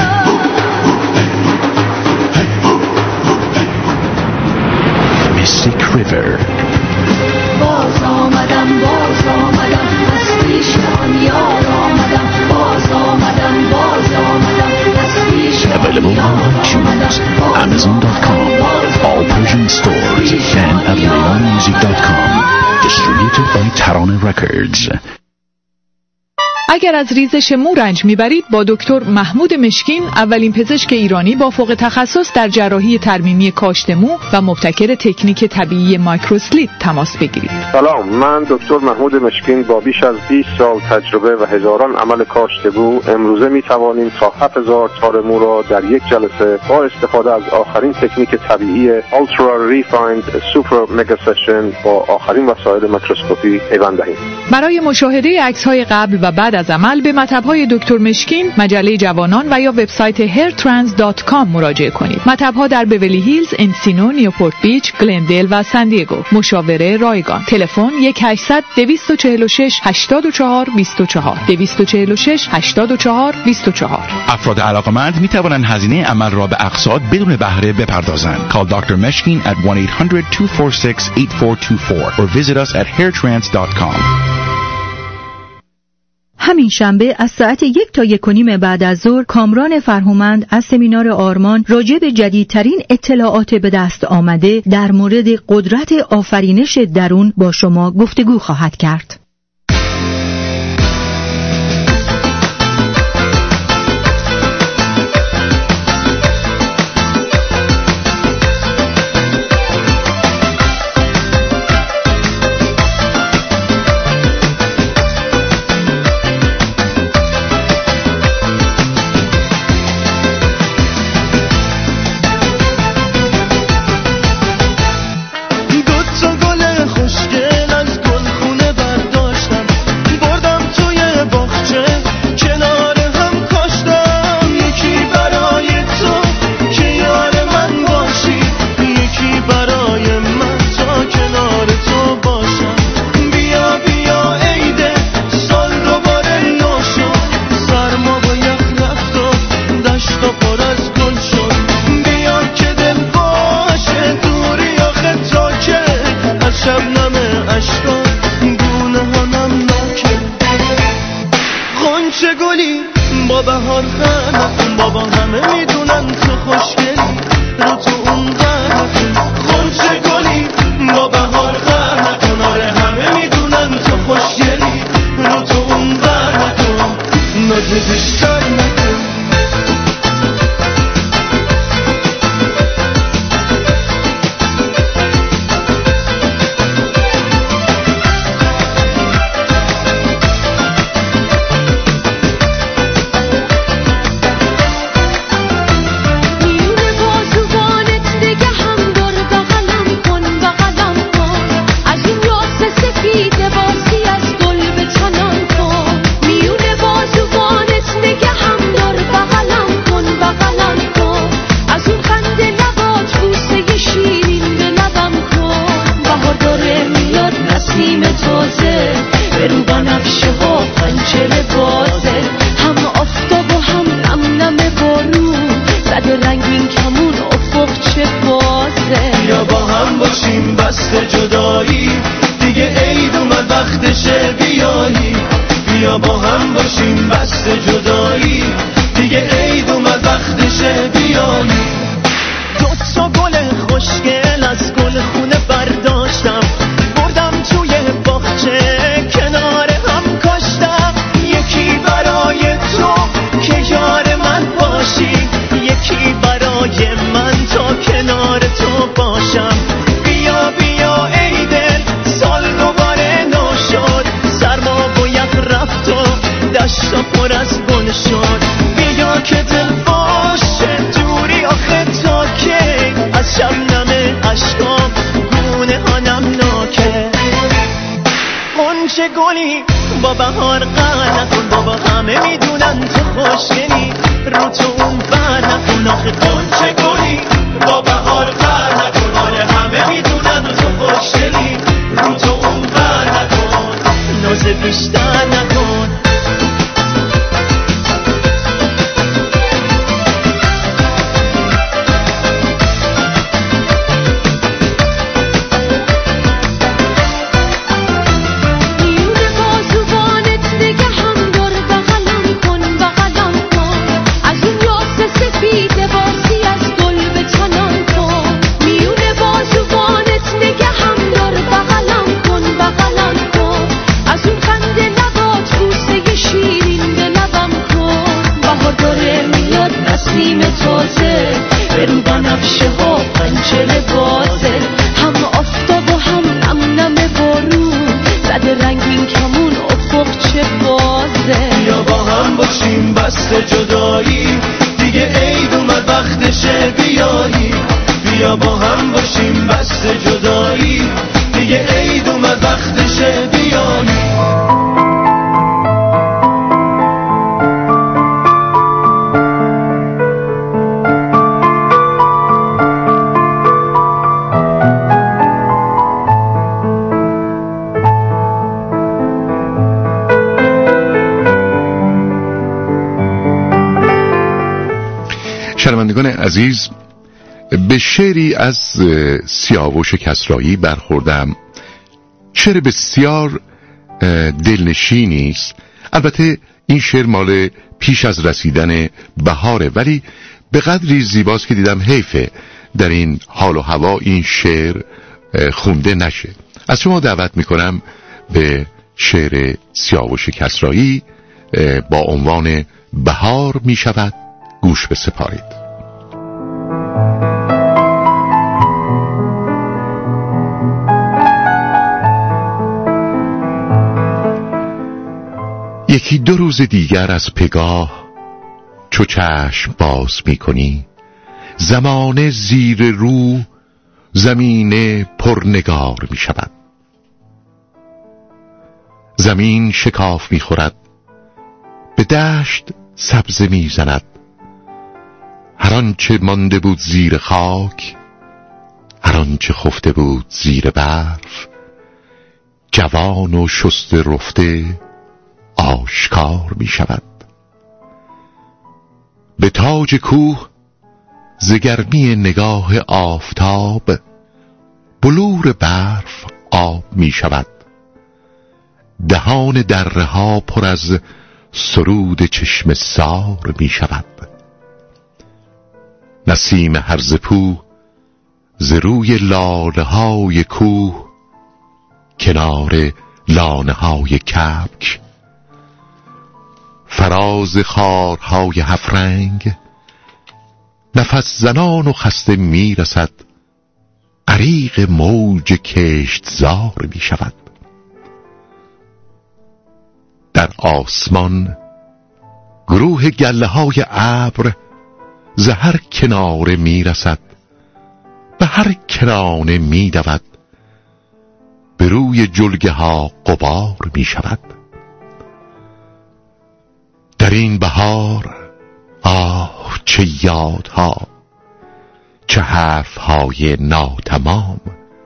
Mystic River. باز آمدم باز آمدم از پیشان یار آمدم باز آمدم باز آمدم از پیشان Available on iTunes, Amazon dot com, all Persian stores, and at leon music dot com. Distributed by Tarana Records. اگر از ریزش مو رنج میبرید با دکتر محمود مشکین، اولین پزشک ایرانی با فوق تخصص در جراحی ترمیمی کاشت مو و مبتکر تکنیک طبیعی مایکروسلیت تماس بگیرید. سلام، من دکتر محمود مشکین با بیش از بیست سال تجربه و هزاران عمل کاشت مو امروزه میتوانیم تا هفت هزار تار مو را در یک جلسه با استفاده از آخرین تکنیک طبیعی Ultra Refined Super Mega Session با آخرین وسایل میکروسکوپی پیوند دهیم. برای مشاهده عکس‌های قبل و بعد از عمل به مطب‌های دکتر مشکین، مجله جوانان و یا وبسایت هیر ترانس دات کام مراجعه کنید. مطب‌ها در بیولی هیلز، انسینو، نیوپورت بیچ، گلندل و سن دیگو. مشاوره رایگان. تلفن یک هشتصد دویست و چهل و شش هشتاد و چهار بیست و چهار دویست و چهل و شش هشتاد و چهار بیست و چهار. افراد علاقمند می توانند هزینه عمل را به اقساط بدون بهره بپردازند. Call دکتر Meshkin at one eight hundred two four six eight four two four or visit us at hair trans dot com. همین شنبه از ساعت یک تا یک و نیم بعد از ظهر کامران فرهومند از سمینار آرمان راجع به جدیدترین اطلاعات به دست آمده در مورد قدرت آفرینش درون با شما گفتگو خواهد کرد. باسی بست جدایی، دیگه عید اومد وقتشه بیایی، بیا با هم باشیم بست جدایی، دیگه عید اومد وقتشه بیایی. شنوندگان عزیز، به شعری از سیاوش کسرایی برخوردم. شعر بسیار دلنشینی است. البته این شعر مال پیش از رسیدن بهاره، ولی به قدری زیباست که دیدم حیفه در این حال و هوا این شعر خونده نشه. از شما دعوت میکنم به شعر سیاوش کسرایی با عنوان بهار میشود گوش بسپارید. یکی دو روز دیگر از پگاه چو چشم باز می کنی، زمانه زیر رو زمین پرنگار می شود. زمین شکاف می خورد، به دشت سبزه می زند. هر آنچه مانده بود زیر خاک، هر آنچه خفته بود زیر برف، جوان و شسته رفته آشکار می شود. به تاج کوه ز گرمی نگاه آفتاب، بلور برف آب می شود. دهان دره ها پر از سرود چشم سار می شود. نسیم هرزه پو ز روی لاله های کوه، کنار لانه های کبک، فراز خارهای هفرنگ، نفس زنان و خسته می رسد. غریق موج کشت زار می شود. در آسمان گروه گله های ابر ز هر کناره می رسد. به هر کرانه می دود. به روی جلگه ها غبار می شود. در این بهار آه چه یادها، چه حرفهای ناتمام.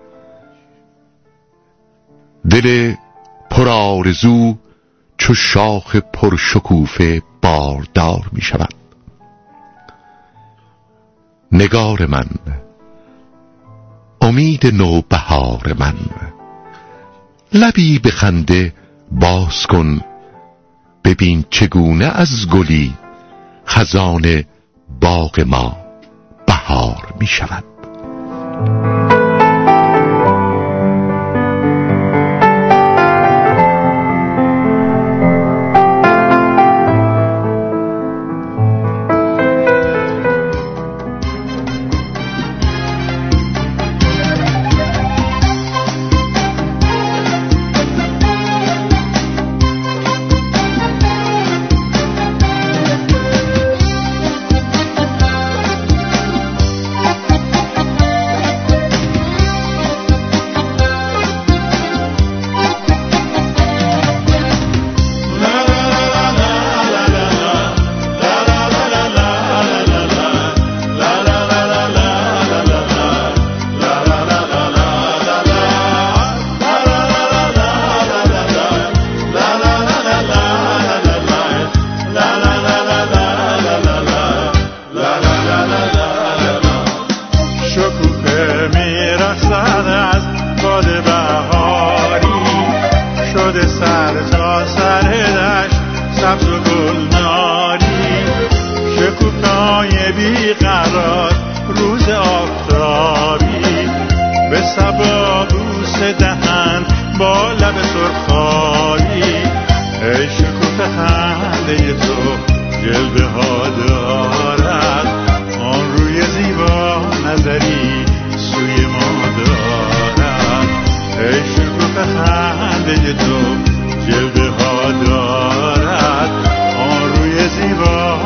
دل پرآرزو چو شاخ پرشکوفه باردار می شود. نگار من، امید نوبهار من، لبی به خنده باز کن. ببین چگونه از گلی خزان باغ ما بهار می شود. جلوه ها دارد آن روی زیبا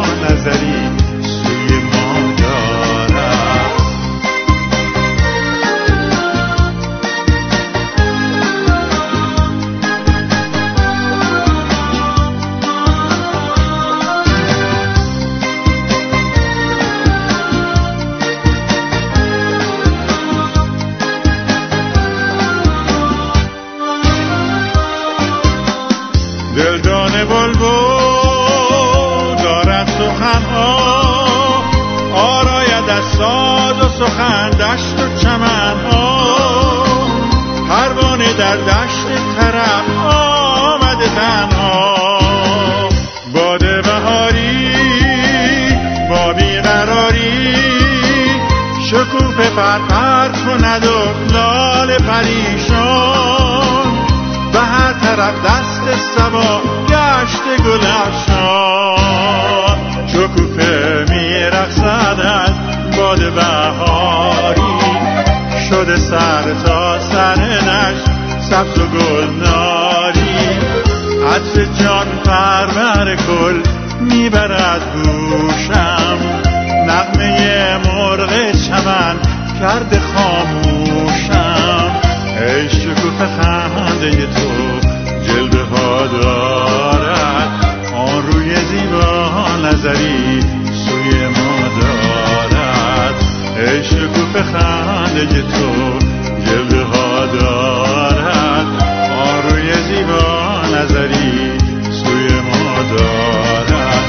در دشت طرب آمده تنها، باد بهاری با بیقراری شکوفه پرپر کند و لال پریشان، به هر طرف دست سبا گشت گلشان، شکوفه میرقصد از باد بهاری، شده سر تا سر نشت سبز و گلناری، عطر جان پرور گل میبرد گوشم، نغمه مرغ چمن کرده خاموشم، ای شکوفه خنده تو جلوه ها دارد، آن روی زیبا نظری سوی ما دارد، ای شکوفه خنده تو جلوه ها دارد، آن روی زیبا نظری سوی ما دارد.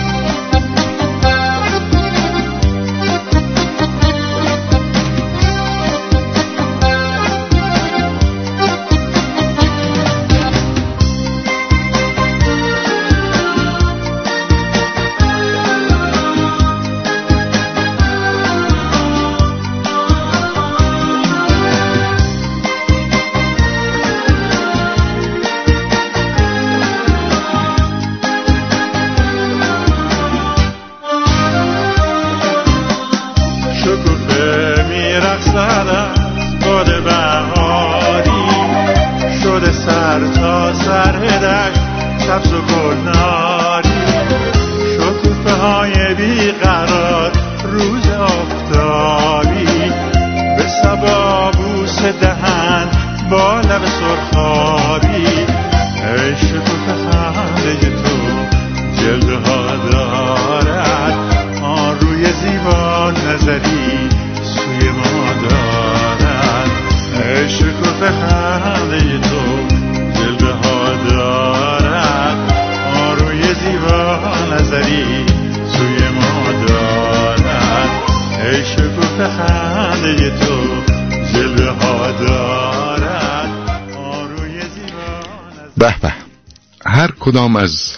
سبز و گلناری، شکوفه های بیقرار روز آفتابی، به صبا بوس دهن با لب سرخابی، ای شکوفه خنده تو جلوه ها دارد، آن روی زیبا نظری سوی ما دارد، ای شکوفه خنده تو جلوه ها دارد، آن روی زیبا نظری سوی ما دارد، ای شکوفه خنده تو جلوه ها دارد، آن روی زیبا نظری. به به، هر کدام از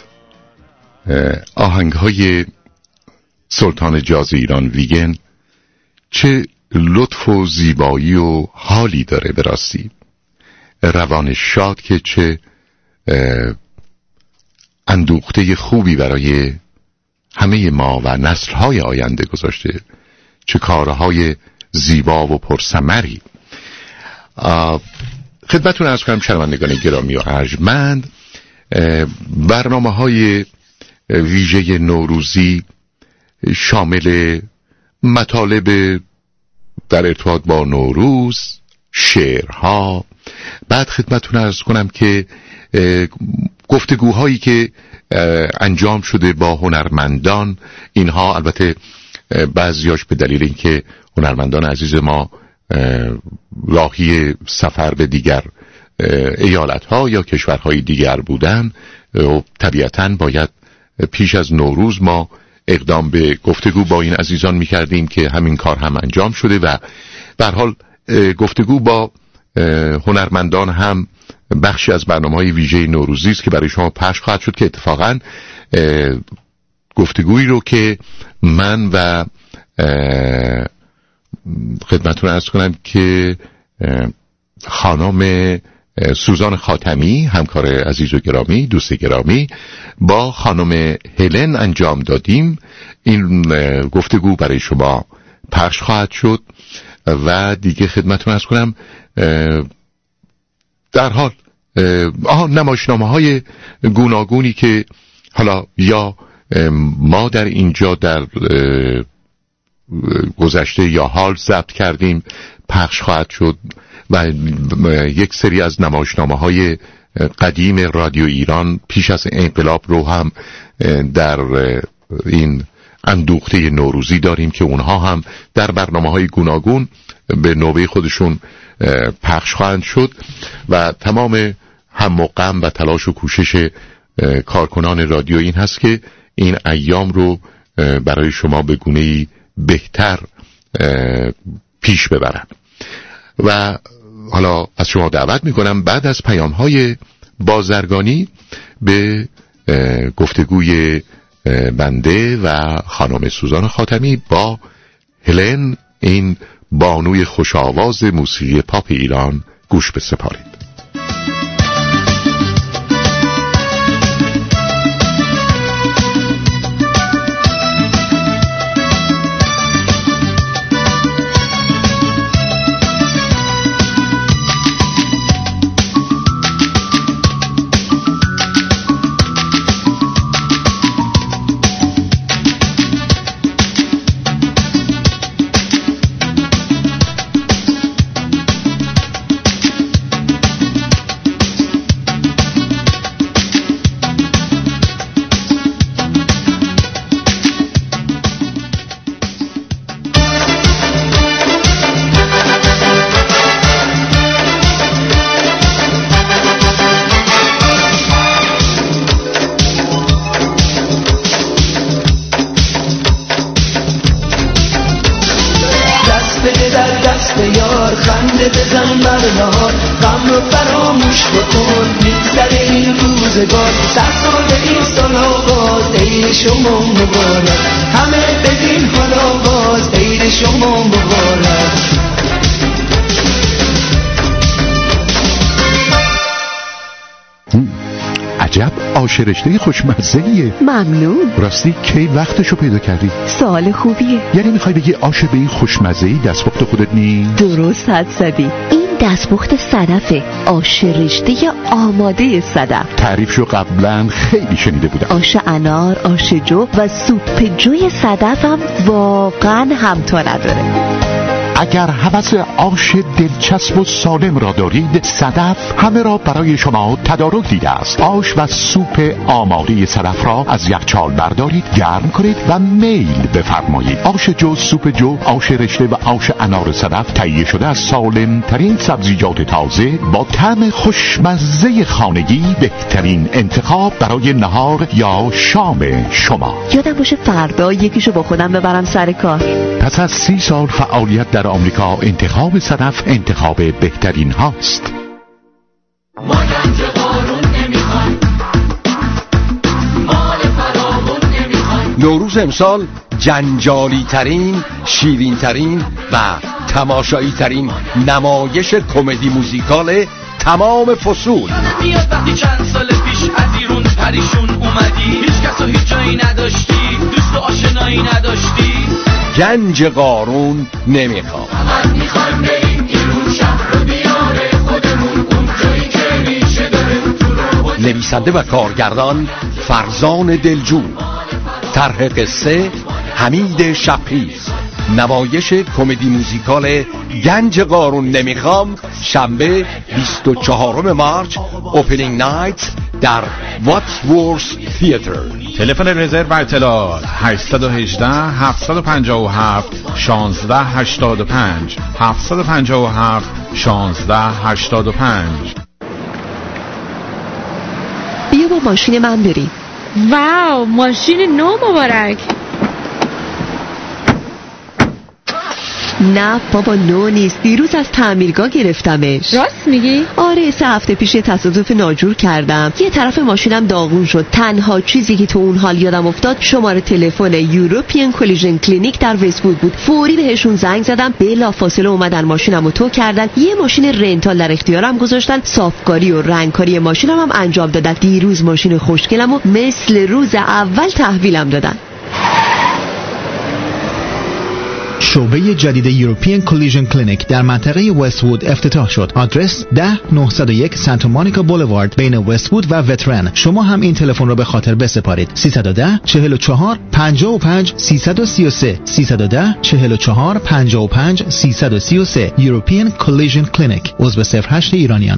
آهنگ‌های سلطان جاز ایران ویگن چه لطف و زیبایی و حالی داره، به راستی روان شاد که چه اندوخته خوبی برای همه ما و نسل‌های آینده گذاشته، چه کارهای زیبا و پرثمری. خدمتتون عرض کنم شنوندگان گرامی و ارجمند، برنامه‌های ویژه نوروزی شامل مطالب در ارتباط با نوروز، شعرها، بعد خدمتتون عرض کنم که گفتگوهایی که انجام شده با هنرمندان، اینها البته بعضیاش به دلیل اینکه هنرمندان عزیز ما راهی سفر به دیگر ایالت‌ها یا کشورهای دیگر بودن و طبیعتاً باید پیش از نوروز ما اقدام به گفتگو با این عزیزان می‌کردیم که همین کار هم انجام شده و به هر حال گفتگو با هنرمندان هم بخشی از برنامه‌های ویژه نوروزی است که برای شما پخش خواهد شد، که اتفاقاً گفتگویی رو که من و خدمتتون عرض کنم که خانم سوزان خاتمی، همکار عزیز و گرامی، دوست گرامی، با خانم هلن انجام دادیم، این گفتگو برای شما پخش خواهد شد و دیگه خدمتتون عرض کنم در حال آها نمایشنامه های گوناگونی که حالا یا ما در اینجا در گذشته یا حال ضبط کردیم پخش خواهد شد و یک سری از نمایشنامه های قدیم رادیو ایران پیش از انقلاب رو هم در این اندوخته نوروزی داریم که اونها هم در برنامه های گوناگون به نوبه خودشون پخش خواهند شد و تمام هم و غم و تلاش و کوشش کارکنان رادیو این هست که این ایام رو برای شما به گونه‌ای بهتر پیش ببرن. و حالا از شما دعوت میکنم بعد از پیام های بازرگانی به گفتگوی بنده و خانم سوزان خاتمی با هلن، این بانوی خوشاواز موسیقی پاپ ایران، گوش بسپارید. عجب آش رشته خوشمزه‌ایه. ممنون. راستی کی وقتشو پیدا کردی؟ سوال خوبیه. یعنی میخوای بگی آش به این خوشمزه‌ای دستپخت خودت نی؟ درست حد زدی. این دستپخت صدفه، آش رشته آماده صدف. تعریفشو قبلا خیلی شنیده بودم. آش انار، آش جو و سوپ جوی صدف هم واقعا همتا نداره. اگر هوس آش دلچسب و سالم را دارید، صدف همه را برای شما تدارک دیده است. آش و سوپ آماده صدف را از یخچال بردارید، گرم کنید و میل بفرمایید. آش جو، سوپ جو، آش رشته و آش انار صدف تهیه شده از سالم ترین سبزیجات تازه با طعم خوشمزه خانگی، بهترین انتخاب برای نهار یا شام شما. یادم باشه فردا یکیشو با خودم ببرم سر کار. پس از سی سال فعالیت در آمریکا، انتخاب صدف انتخاب بهترین هاست. ما گنج قارون نمیخوایم، مال فراوون نمیخوایم. نوروز امسال جنجالی ترین، شیرین ترین و تماشایی ترین نمایش کمدی موزیکال تمام فصول. میاد وقتی چند سال پیش از ایرون پریشون اومدی، هیچ کس و هیچ جایی نداشتی، دوست و آشنایی نداشتی. گنج قارون نمیخوام. من میخوایم بریم ایرون، شهر و دیار خودمون، اون جایی که میشه داره تو رو. نویسنده و کارگردان فرزان دلجو، طرح قصه حمید شبخیز. نمایش کمدی موزیکال گنج قارون نمیخوام، شنبه بیست و چهارم مارچ، اوپنینگ نایت در واتورث تئاتر. تلفن رزرو و اطلاعات هشت یک هشت هفت پنج هفت یک شش هشت پنج هفت پنج هفت یک شش هشت پنج. بیا با ماشین من بریم. واو، ماشین نو مبارک. نه بابا، نو نیست، دیروز از تعمیرگاه گرفتمش. راست میگی؟ آره، سه هفته پیش تصادف ناجور کردم، یه طرف ماشینم داغون شد. تنها چیزی که تو اون حال یادم افتاد شماره تلفن یوروپین کلیژن کلینیک در وست‌وود بود. فوری بهشون زنگ زدم، بلافاصله اومدن ماشینمو تو کردن، یه ماشین رنتال در اختیارم گذاشتن، صافکاری و رنگکاری ماشینم هم انجام دادن. دیروز ماشین خوشگلمو مثل روز اول تحویلم دادن. شعبه جدید یوروپین کلیژن کلینیک در منطقه وست‌وود افتتاح شد. آدرس ده نهصد و یک سانتا مونیکا بولوارد بین وست‌وود و وترن. شما هم این تلفن را به خاطر بسپارید. سیصد و ده چهل و چهار پنجاه و پنج سیصد و سی و سه سیصد و ده چهل و چهار پنجاه و پنج سیصد و سی و سه. یوروپین کلیژن کلینیک، عضو صفر هشت ایرانیان.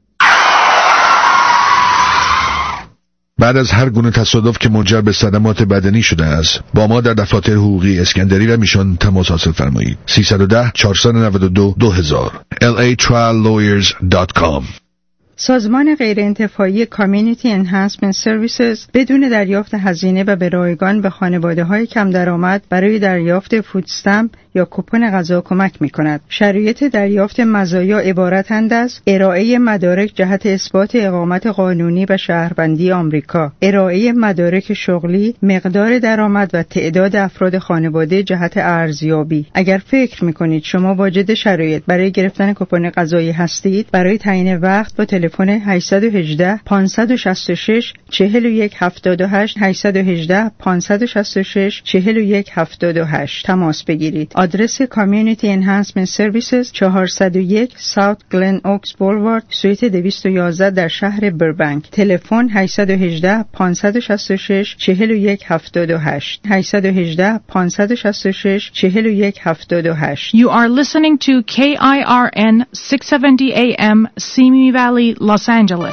بعد از هر گونه تصادف که منجر به صدمات بدنی شده است، با ما در دفاتر حقوقی اسکندری و میشن تماس حاصل فرمایید. سیصد و ده چهارصد و نود و دو دو هزار ال ای trial lawyers dot com سازمان غیرانتفاعی Community Enhancement Services بدون دریافت هزینه و به رایگان به خانواده‌های کم درآمد برای دریافت فود استمپ یا کوپن غذا کمک می‌کند. شرایط دریافت مزایا عبارتند از ارائه مدارک جهت اثبات اقامت قانونی و شهروندی آمریکا، ارائه مدارک شغلی، مقدار درآمد و تعداد افراد خانواده جهت ارزیابی. اگر فکر می‌کنید شما واجد شرایط برای گرفتن کوپن غذایی هستید، برای تعیین وقت با تلفن هشت یک هشت پنج شش شش چهار یک هفت هشت هشت یک هشت پنج شش شش چهار یک هفت هشت تماس بگیرید. آدرس Community Enhancement Services چهارصد و یک South Glen Oaks Boulevard سویت دویست و یازده در شهر بربنک. تلفن هشت یک هشت پنج شش شش چهار یک هفت هشت هشت یک هشت پنج شش شش چهار یک هفت هشت. You are listening to K I R N six seventy A M Simi Valley, Los Angeles.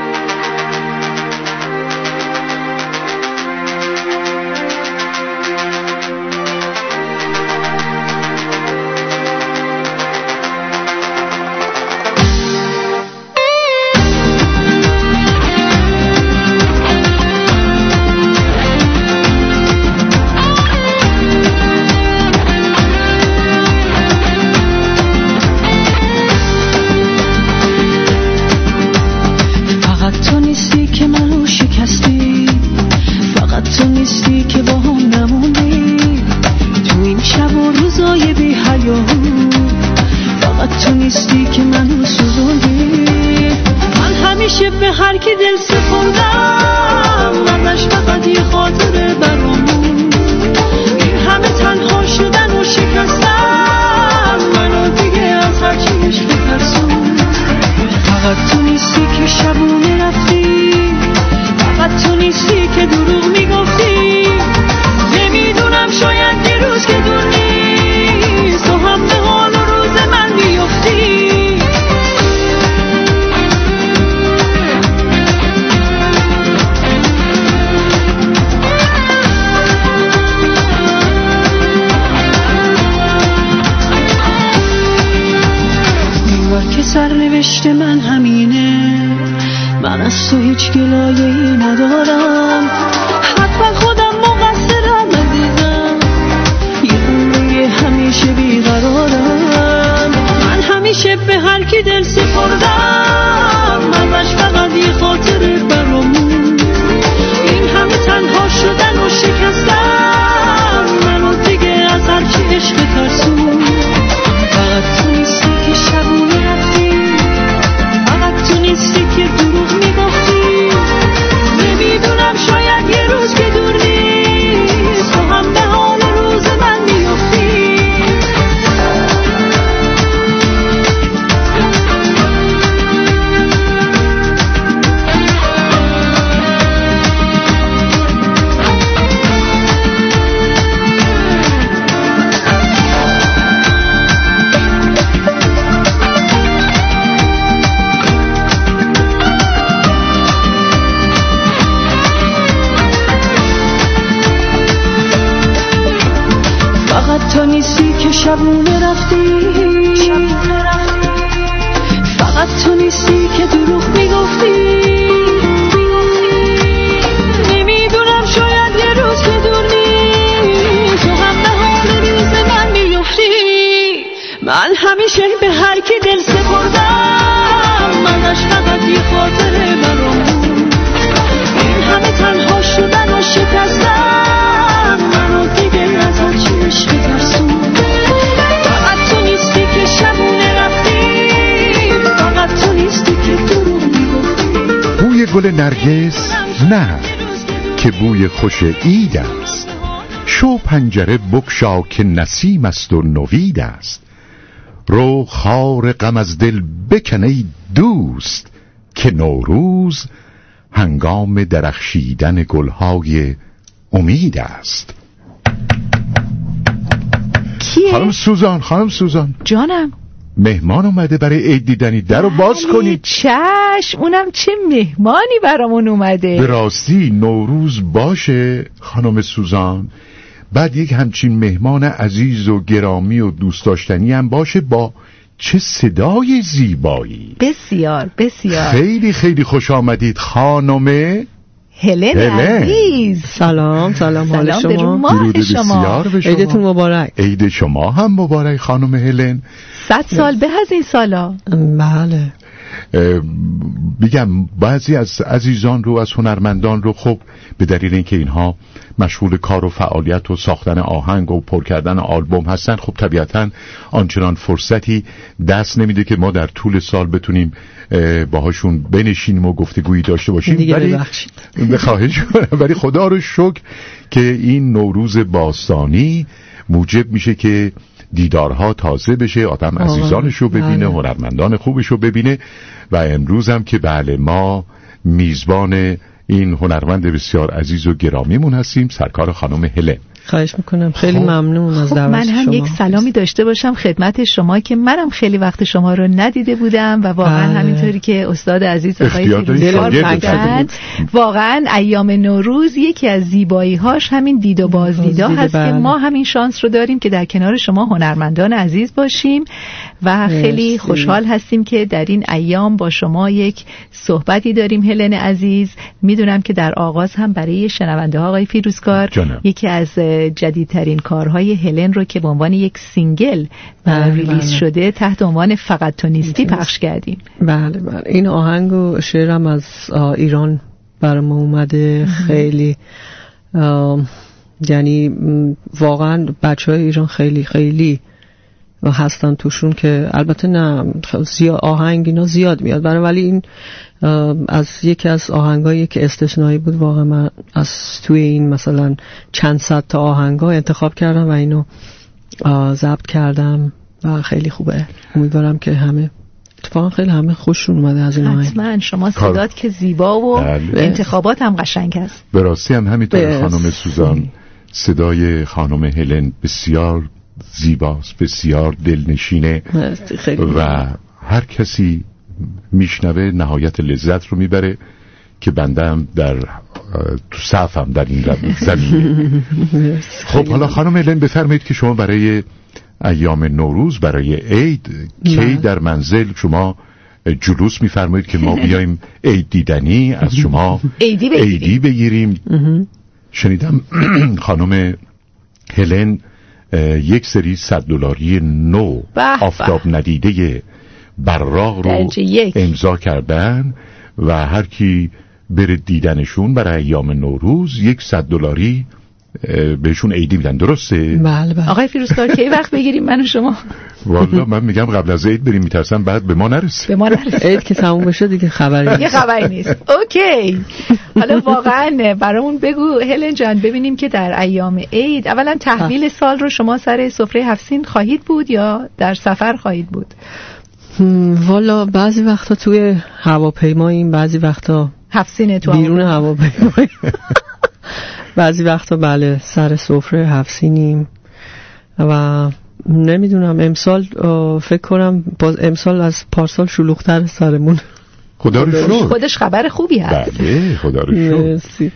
سرنوشت من همینه، من از تو هیچ گلایه‌ای ندارم، حتما خودم مقصرم عزیزم، یه عمره همیشه بیقرارم، من همیشه به هر کی دل سپردم، ازش فقط یه خاطره برامون، این همه تنها شدن و شکستن منو دیگه از هر چی عشق ترسون. فقط تو نیستی که شبونه رفتی، فقط تو نیستی که دروغ میگفتی، نمیدونم شاید یه روز که دور نیست تو هم به حال روز من میافتی. تو نیستی که شبونه رفتی، فقط تو نیستی که دروغ میگفتی، نمیدونم شاید یه روز که دور نیست تو هم به حال روز من میافتی. من همیشه به هر کی دل سپردم، منش فقط یه خاطره برامون، این همه تنها شدن و شکستن منو دیگه از هر چی عشق ترسون. فقط تو نیستی که شبونه رفتی، فقط تو نیستی که دروغ میگفتی. بوی گل نرگس نه که بوی خوش عید است، شو پنجره بگشا که نسیم است و نوید است، رو خار غم از دل بکن ای دوست که نوروز هنگام درخشیدن گلهای امید است. کیه؟ خانم سوزان، خانم سوزان جانم، مهمان اومده برای عید دیدنی، در رو باز کنید. چشم، اونم چه مهمانی برامون اومده. به راستی نوروز باشه خانم سوزان، بعد یک همچین مهمان عزیز و گرامی و دوست داشتنی هم باشه با چه صدای زیبایی. بسیار بسیار خیلی خیلی خوش آمدید خانم هلن عزیز. سلام سلام حال شما؟ درود ماه شما. عیدتون مبارک. عید شما هم مبارک خانم هلن. صد سال به از این سالا. بله. بگم بعضی از عزیزان رو، از هنرمندان رو، خب به دلیل اینکه اینها مشغول کار و فعالیت و ساختن آهنگ و پر کردن آلبوم هستن، خب طبیعتاً آنچنان فرصتی دست نمیده که ما در طول سال بتونیم باهاشون بنشینیم و گفتگویی داشته باشیم. ولی بخواهش کنم، ولی خدا رو شکر که این نوروز باستانی موجب میشه که دیدارها تازه بشه، آدم عزیزانش رو ببینه، هنرمندان خوبش رو ببینه. و امروز هم که بله ما میزبان این هنرمند بسیار عزیز و گرامیمون هستیم، سرکار خانم هلن. خواهش میکنم، خیلی ممنون از دعوت من هم شما. یک سلامی داشته باشم خدمت شما که منم خیلی وقت شما رو ندیده بودم و واقعا بله. همینطوری که استاد عزیز آقای فیروزکار فرمودند، واقعا ایام نوروز یکی از زیبایی هاش همین دید و بازدیدا هست بله. که ما همین شانس رو داریم که در کنار شما هنرمندان عزیز باشیم و خیلی مرسی. خوشحال هستیم که در این ایام با شما یک صحبتی داریم. هلن عزیز، میدونم که در آغاز هم برای شنونده ها آقای فیروزکار یکی از جدیدترین کارهای هلن رو که به عنوان یک سینگل بله ریلیز بله. شده تحت عنوان فقط تو نیستی پخش کردیم. بله بله. این آهنگ و شعرم از ایران برام اومده. خیلی یعنی واقعا بچهای ایران خیلی خیلی هستن توشون که البته نه زیاد آهنگ اینا زیاد میاد برای، ولی این از یکی از آهنگایی که استثنایی بود واقعا من از توی این مثلا چند صد تا آهنگا انتخاب کردم و اینو ضبط کردم و خیلی خوبه. امیدوارم که همه اتفاقا خیلی همه خوششون اومده از این آهنگ. حتما شما صدات که زیبا و بله. انتخابات هم قشنگ هست. به راستی هم همینطور خانم سوزان، صدای خانم هلن بسیار زیباست، بسیار دلنشینه و هر کسی میشنوه نهایت لذت رو میبره که بندم در تو صفم در این زمینه. خب حالا خانم هلن بفرمایید که شما برای ایام نوروز، برای عید کی در منزل شما جلوس میفرمایید که ما بیایم عید دیدنی از شما عیدی بگیریم, عیدی بگیریم. شنیدم خانم هلن یک سری صد دلاری نو آفتاب ندیده براق رو امضا کردن و هر کی بره دیدنشون برای ایام نوروز یک صد دلاری بهشون عیدی میدن. درسته؟ بله بله. آقای فیروزکار کی وقت بگیریم من و شما؟ والا من میگم قبل از عید بریم، میترسم بعد به ما نرسه. به ما نرسه. عید که تموم بشه دیگه خبری دیگه خبری نیست. اوکی. حالا واقعا برامون بگو هلن جان، ببینیم که در ایام عید اولا تحویل سال رو شما سر سفره هفسین خواهید بود یا در سفر خواهید بود؟ والا بعضی وقتا توی هواپیماییم، بعضی وقتا هفسین تو بیرون هواپیماییم. بعضی وقتا بله سر سفره هفسینیم و نمیدونم امسال فکر کنم باز امسال از پارسال شلوغ‌تر سرمون. خدا رو شکر. خودش خبر خوبی هست. بله خدا رو شکر.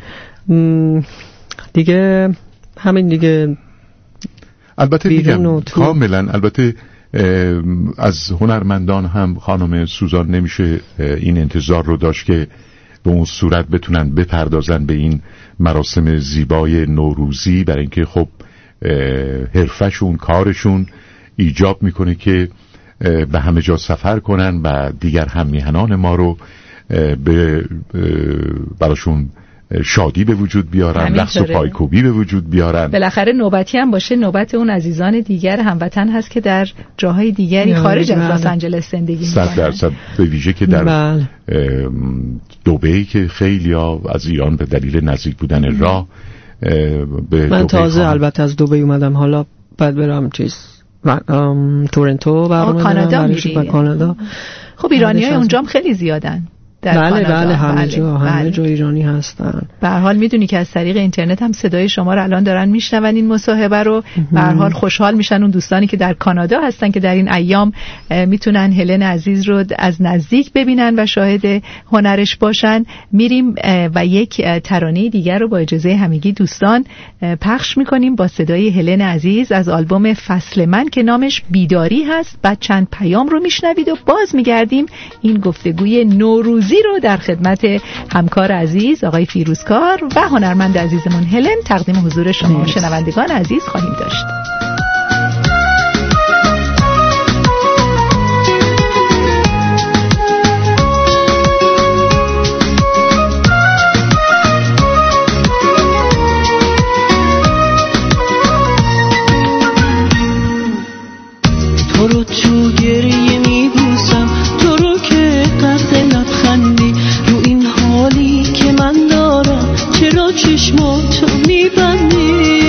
دیگه همین دیگه. البته میگم کاملا، البته از هنرمندان هم خانم سوزان نمیشه این انتظار رو داشت که به اون صورت بتونن بپردازن به این مراسم زیبای نوروزی، برای اینکه خب حرفشون، کارشون ایجاب میکنه که به همه جا سفر کنن و دیگر هممیهنان ما رو به براشون شادی به وجود بیارن، رقص و پایکوبی به وجود بیارن. بالاخره نوبتی هم باشه نوبت اون عزیزان دیگر هموطن هست که در جاهای دیگری خارج از لس آنجلس زندگی میکنن. صد درصد به ویژه که در دبی که خیلی ها از ایران به دلیل نزدیک بودن راه به من تازه البته از دبی اومدم، حالا بعد برم چیز تورنتو برنامه کانادا میریم. کانادا خب ایرانی های اونجا هم خیلی زیادن. در بله کانادا. بله همه بله. جا بله. همه جا ایرانی هستن. به هر حال میدونی که از طریق اینترنت هم صدای شما رو الان دارن میشنون این مصاحبه رو. به هر حال خوشحال میشن اون دوستانی که در کانادا هستن که در این ایام میتونن هلن عزیز رو از نزدیک ببینن و شاهد هنرش باشن. میریم و یک ترانه دیگر رو با اجازه همگی دوستان پخش میکنیم با صدای هلن عزیز از آلبوم فصل من که نامش بیداری هست. بعد چند پیام رو میشنوید و باز میگردیم این گفتگوی نوروزی رو در خدمت همکار عزیز آقای فیروزکار و هنرمند عزیزمون هلن تقدیم حضور شما شنوندگان عزیز خواهیم داشت. تو رو تو گریه میبوسم، تو رو که قرد لبخندی رو این حالی که من دارم، چرا چشماتو میبندی؟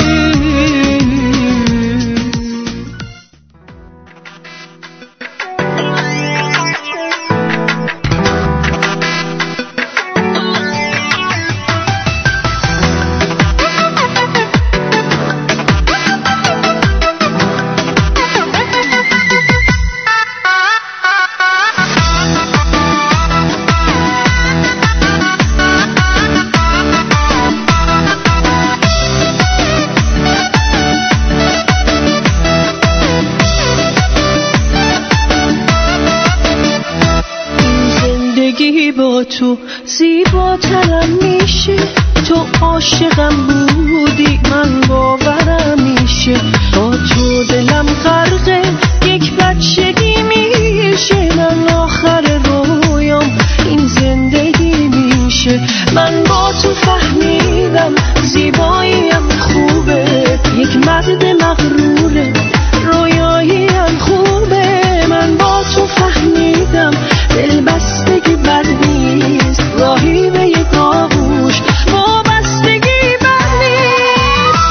تو زیباترم میشه، تو عاشقم بودی من باورم میشه، با تو دلم غرقه یک بچگی میشه، من آخر رویام این زندگی میشه، من با تو فهمیدم زیباییم خوبه، یک مرد مغروره رویاییم خوبه، من با تو فهمیدم دل بستگی بر نیست، راهی به یک آغوش وابستگی بر نیست.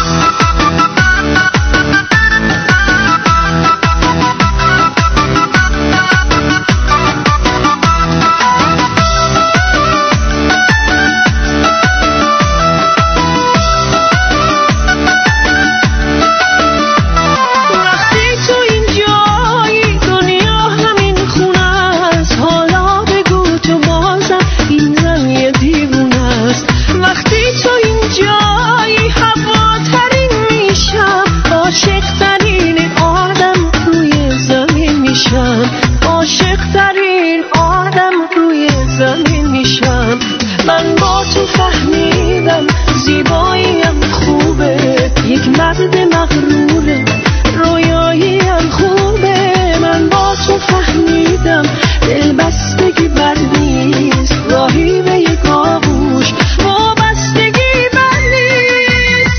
وقتی تو این جایی دنیا همین خونه است، حالا بگو تو بازم این زن یه دیوونه است. وقتی تو این جایی هواترین میشم، عاشق‌ترین آدم روی زمین میشم، عاشق‌ترین آدم روی زمین میشم، من با تو فهمیدم زیباییم خوبه، یک مرد مغروره رویاییم خوبه، من با تو فهمیدم دل بستگی بر نیست، راهی به یک آغوش وابستگی بر نیست.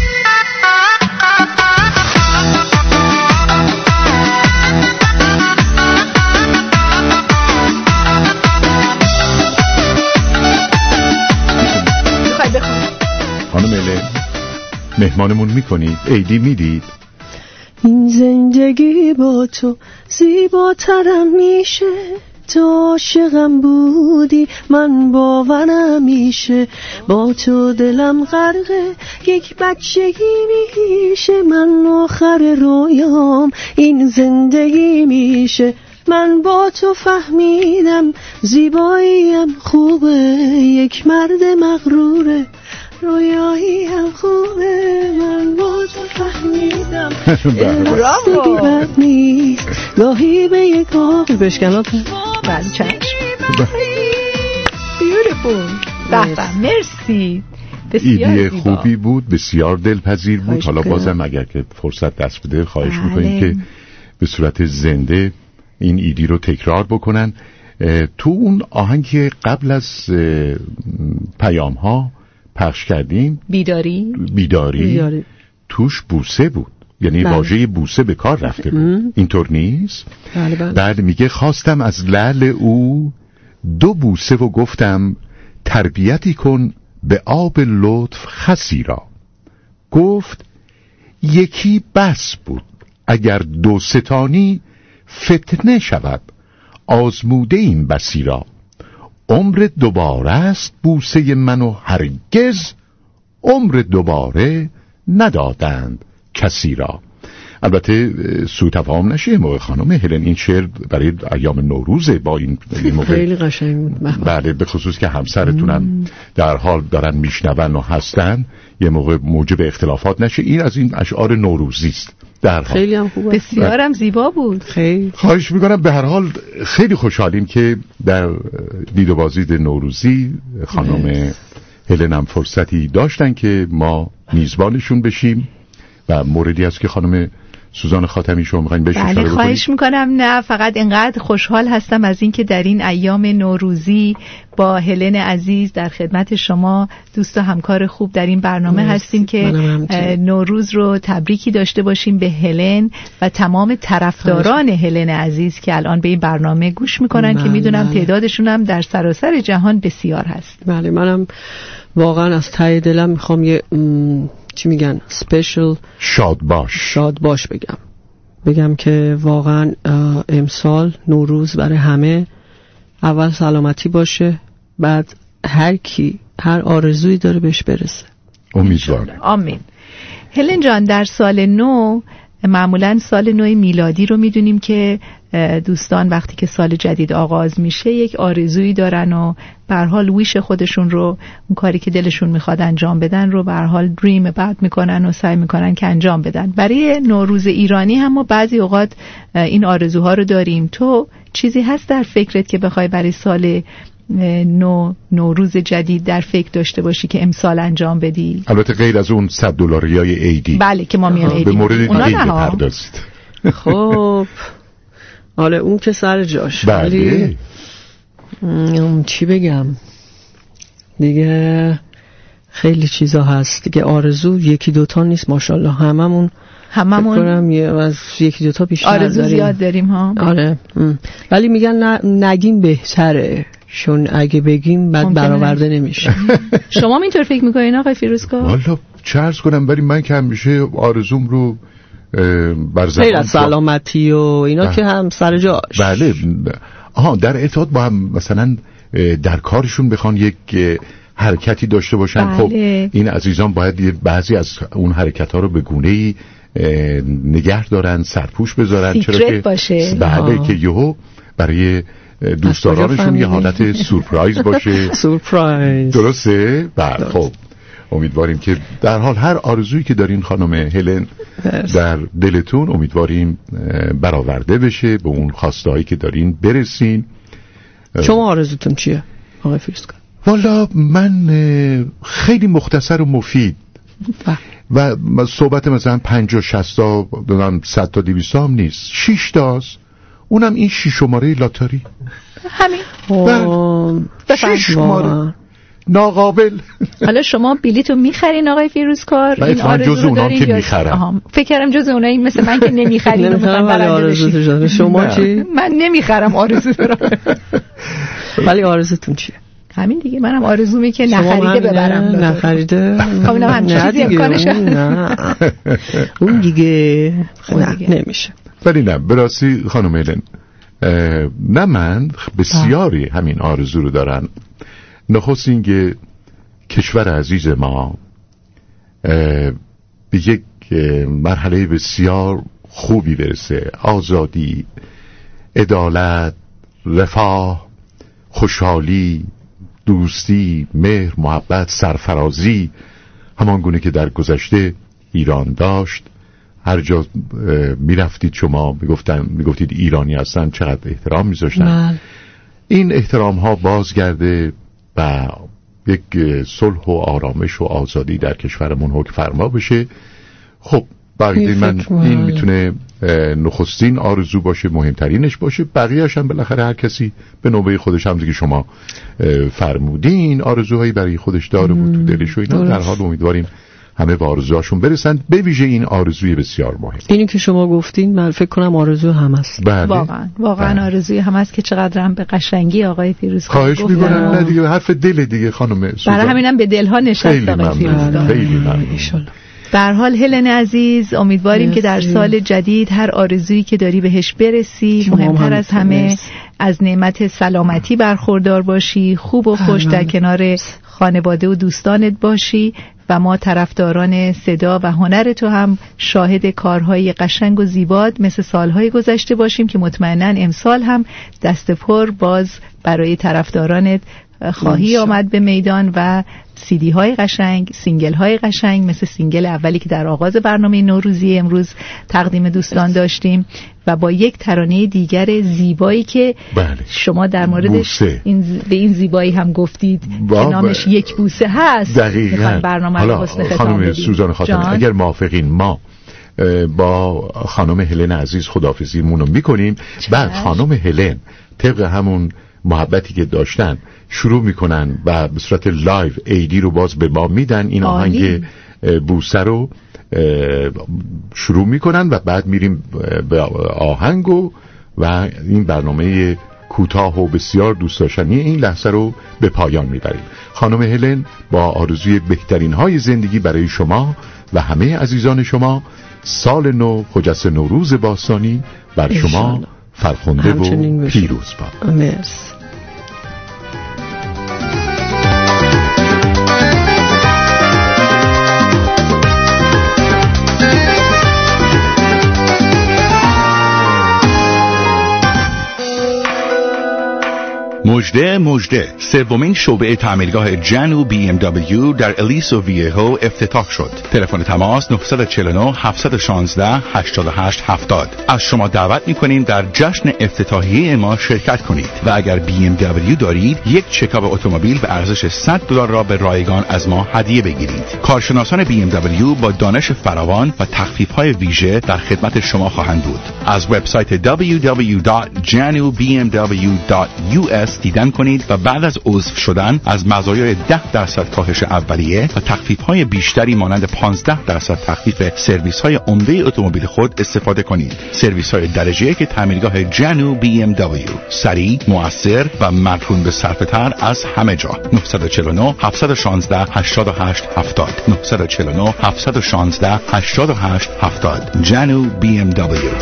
بخوای بخوای خانم اله مهمانمون میکنید، عیدی میدید. این زندگی با تو زیباترم میشه، تو عاشقم بودی من باورم میشه، با تو دلم غرقه یک بچگی میشه، من آخر رویام این زندگی میشه، من با تو فهمیدم زیباییم خوبه، یک مرد مغروره رویاییم خوبه، من با تو فهمیدم دلبستگی بر نیست، گاهی به یک آغوش بشکنات بله چشم. بیوتیفول. بله مرسی. ایدی خوبی بود، بسیار دلپذیر بود. حالا بازم اگر که فرصت دست بده خواهش بله. میکنیم که به صورت زنده این ایدی رو تکرار بکنن. تو اون آهنگ قبل از پیام ها پخش کردیم بیداری بیداری, بیداری. توش بوسه بود، یعنی بله. واژه بوسه به کار رفته بود. اینطور نیست؟ بله بله. بعد میگه خواستم از لعل او دو بوسه و گفتم تربیتی کن به آب لطف خسی را، گفت یکی بس بود اگر دو ستانی فتنه شود آزموده این بسی را، عمر دوباره است بوسه من و هرگز عمر دوباره ندادند کسی را. البته سوء تفاهم نشه موقع خانم هلن، این شعر برای ایام نوروزه با این موقع خیلی قشنگ بود. بله، به خصوص که همسرتونم در حال دارن میشنون و هستن، یه موقع موجب اختلافات نشه. این از این اشعار نوروزی است. در حال خیلی هم خوبه، بسیارم زیبا بود. خیلی خواهش میکنم. به هر حال خیلی خوشحالیم که در دید و بازدید نوروزی خانم هلن هم فرصتی داشتن که ما میزبانشون بشیم و موردی است که خانم سوزان خاتمی شما می‌خواید بهش اشاره بله بکنید. خواهش میکنم. نه فقط اینقدر خوشحال هستم از اینکه در این ایام نوروزی با هلن عزیز در خدمت شما دوست و همکار خوب در این برنامه مرسی. هستیم که نوروز رو تبریکی داشته باشیم به هلن و تمام طرفداران هلن عزیز که الان به این برنامه گوش میکنن بله. که میدونم بله. تعدادشون هم در سراسر جهان بسیار هست. بله منم واقعا از ته دلم میخوام یه م... چی میگن سپیشل شاد باش شاد باش بگم بگم که واقعا امسال نوروز برای همه اول سلامتی باشه، بعد هر کی هر آرزویی داره بهش برسه. امیدوارم. آمین. هلن جان، در سال نو معمولا سال نو میلادی رو میدونیم که دوستان وقتی که سال جدید آغاز میشه یک آرزویی دارن و به هر حال ویش خودشون رو، اون کاری که دلشون میخواد انجام بدن رو به هر حال دریم بعد میکنن و سعی میکنن که انجام بدن. برای نوروز ایرانی هم ما بعضی اوقات این آرزوها رو داریم. تو چیزی هست در فکرت که بخوای برای سال نو نوروز جدید در فکر داشته باشی که امسال انجام بدی؟ البته غیر از اون صد دلاریای عیدی. بله که ما میان عیدی به مورد دیگه بپردازید. خب حالا اون که سر جاش. بله. چی بگم دیگه، خیلی چیزا هست دیگه. آرزو یکی دوتا نیست ماشاءالله، هممون هممون فکرم یه از یکی دوتا بیشتر آرزو داریم. زیاد داریم ها. آره ام. ولی میگن نگیم بهتره، چون اگه بگیم بعد برآورده نمیشه. شما اینطور فکر میکنین آقای فیروزکار؟ والا چه عرض کنم، ولی من که همیشه آرزوم رو بر زبان غیر از سلامتی و اینا بله. که هم سر جاش. بله. آها در ارتباط با هم مثلا در کارشون بخوان یک حرکتی داشته باشن. بله. خب این عزیزان باید بعضی از اون حرکت ها رو به گونه‌ای نگه دارن، سرپوش بذارن، چرا که باشه. بله که یهو برای دوستدارانشون یه حالت سورپرایز باشه. سورپرایز. درسته؟ بله. خب امیدواریم که در حال هر آرزویی که دارین خانم هلن در دلتون امیدواریم برآورده بشه، به اون خواسته‌هایی که دارین برسین. شما آرزوتون چیه آقای فیروزکار؟ والا من خیلی مختصر و مفید و صحبت مثلا پنجاه شصت تا دادم صد تا دویست هم نیست، شش تاست، اونم این شش شماره لاتاری. همین شش شماره ناقابل. حالا شما بلیتو میخرین آقای فیروزکار؟ این آرزو جز اونام که میخرم. فکر کردم جز اونایی مثل من که نمیخرین. نمیخرم ولی آرزوتون شما چی؟ من نمیخرم آرزو دارم. ولی آرزوتون چیه؟ همین دیگه، منم آرزومی که نخریده ببرم. نخریده؟ خب اینم هم چیزی امکانش نه اون دیگه نمیشه. ولی نه براستی خانم هلن، نه من بسیاری همین آرزو رو دارن. نخست این که کشور عزیز ما به یک مرحله بسیار خوبی برسه، آزادی، عدالت، رفاه، خوشحالی، دوستی، مهر، محبت، سرفرازی، همان گونه که در گذشته ایران داشت. هر جا می رفتید شما می گفتن می گفتید ایرانی هستن، چقدر احترام می ذاشتن. این احترام ها بازگرده و یک صلح و آرامش و آزادی در کشورمون حکم فرما بشه. خب بقیه من این میتونه نخستین آرزو باشه، مهمترینش باشه. بقیه‌اش هم بالاخره هر کسی به نوبه خودش، هم که شما فرمودین آرزوهایی برای خودش داره و تو دلش و اینا. در حال امیدواریم همه به آرزوهاشون برسن، به ویژه این آرزوی بسیار مهم. اینی که شما گفتین من فکر کنم آرزو هم است. بله. واقعا واقعا بله. آرزوی هم است که چقدر هم به قشنگی آقای فیروزکار خواهش می‌کنم. نه دیگه حرف دل دیگه خانم سوزان. برای همینم به دلها نشست آقای فیروزکار. خیلی ممنون. به هر حال هلن عزیز، امیدواریم مرسی. که در سال جدید هر آرزویی که داری بهش برسی. مهمتر از همه مرسی. از نعمت سلامتی برخوردار باشی، خوب و خوش در کنار خانواده و دوستانت باشی و ما طرفداران صدا و هنر تو هم شاهد کارهای قشنگ و زیباد مثل سالهای گذشته باشیم که مطمئناً امسال هم دست پر باز برای طرفدارانت خواهی آمد به میدان و سیدی های قشنگ، سینگل های قشنگ مثل سینگل اولی که در آغاز برنامه نوروزی امروز تقدیم دوستان داشتیم و با یک ترانه دیگر زیبایی که بله. شما در موردش این به این زیبایی هم گفتید که نامش ب... یک بوسه هست. دقیقاً. برنامه حالا خانم سوزان خاتمی اگر موافقین ما با خانم هلن عزیز خداحافظیمون رو میکنیم، بعد خانم هلن طبق همون محبتی که داشتن شروع میکنن و به صورت لایو ایدی رو باز به ما میدن، این آهنگ بوسه رو شروع میکنن و بعد میریم به آهنگ و, و این برنامه کوتاه و بسیار دوست داشتنی این لحظه رو به پایان میبریم. خانم هلن با آرزوی بهترین های زندگی برای شما و همه عزیزان شما، سال نو خجسته نوروز باستانی بر شما فرخنده و پیروز باد. مرسی. مژده مژده سومین شعبه تعمیرگاه جنو بی ام دبلیو در الیسو ویهو افتتاح شد. تلفن تماس نه چهار نه هفت یک شش هشت هشت هفتاد. از شما دعوت می‌کنیم در جشن افتتاحیه ما شرکت کنید و اگر بی ام دبلیو دارید یک چکاپ اتومبیل به ارزش صد دلار را به رایگان از ما هدیه بگیرید. کارشناسان بی ام دبلیو با دانش فراوان و تخفیف‌های ویژه در خدمت شما خواهند بود. از وبسایت دبلیو دبلیو دبلیو دات جنو بی ام دبلیو دات یو اس دیدن کنید و بعد از عضو شدن از مزایای ده درصد کاهش اولیه و تخفیف‌های بیشتری مانند پانزده درصد تخفیف سرویس‌های عمده اتومبیل خود استفاده کنید. سرویس‌های درجه یک تعمیرگاه جنو بی ام دبلیو، سریع، مؤثر و مدفون به صرفه‌تر از همه جا. نه چهار نه هفت یک شش هشت هشت هفتاد نه چهار نه هفت یک شش هشت هشت هفتاد. جنو بی ام دبلیو.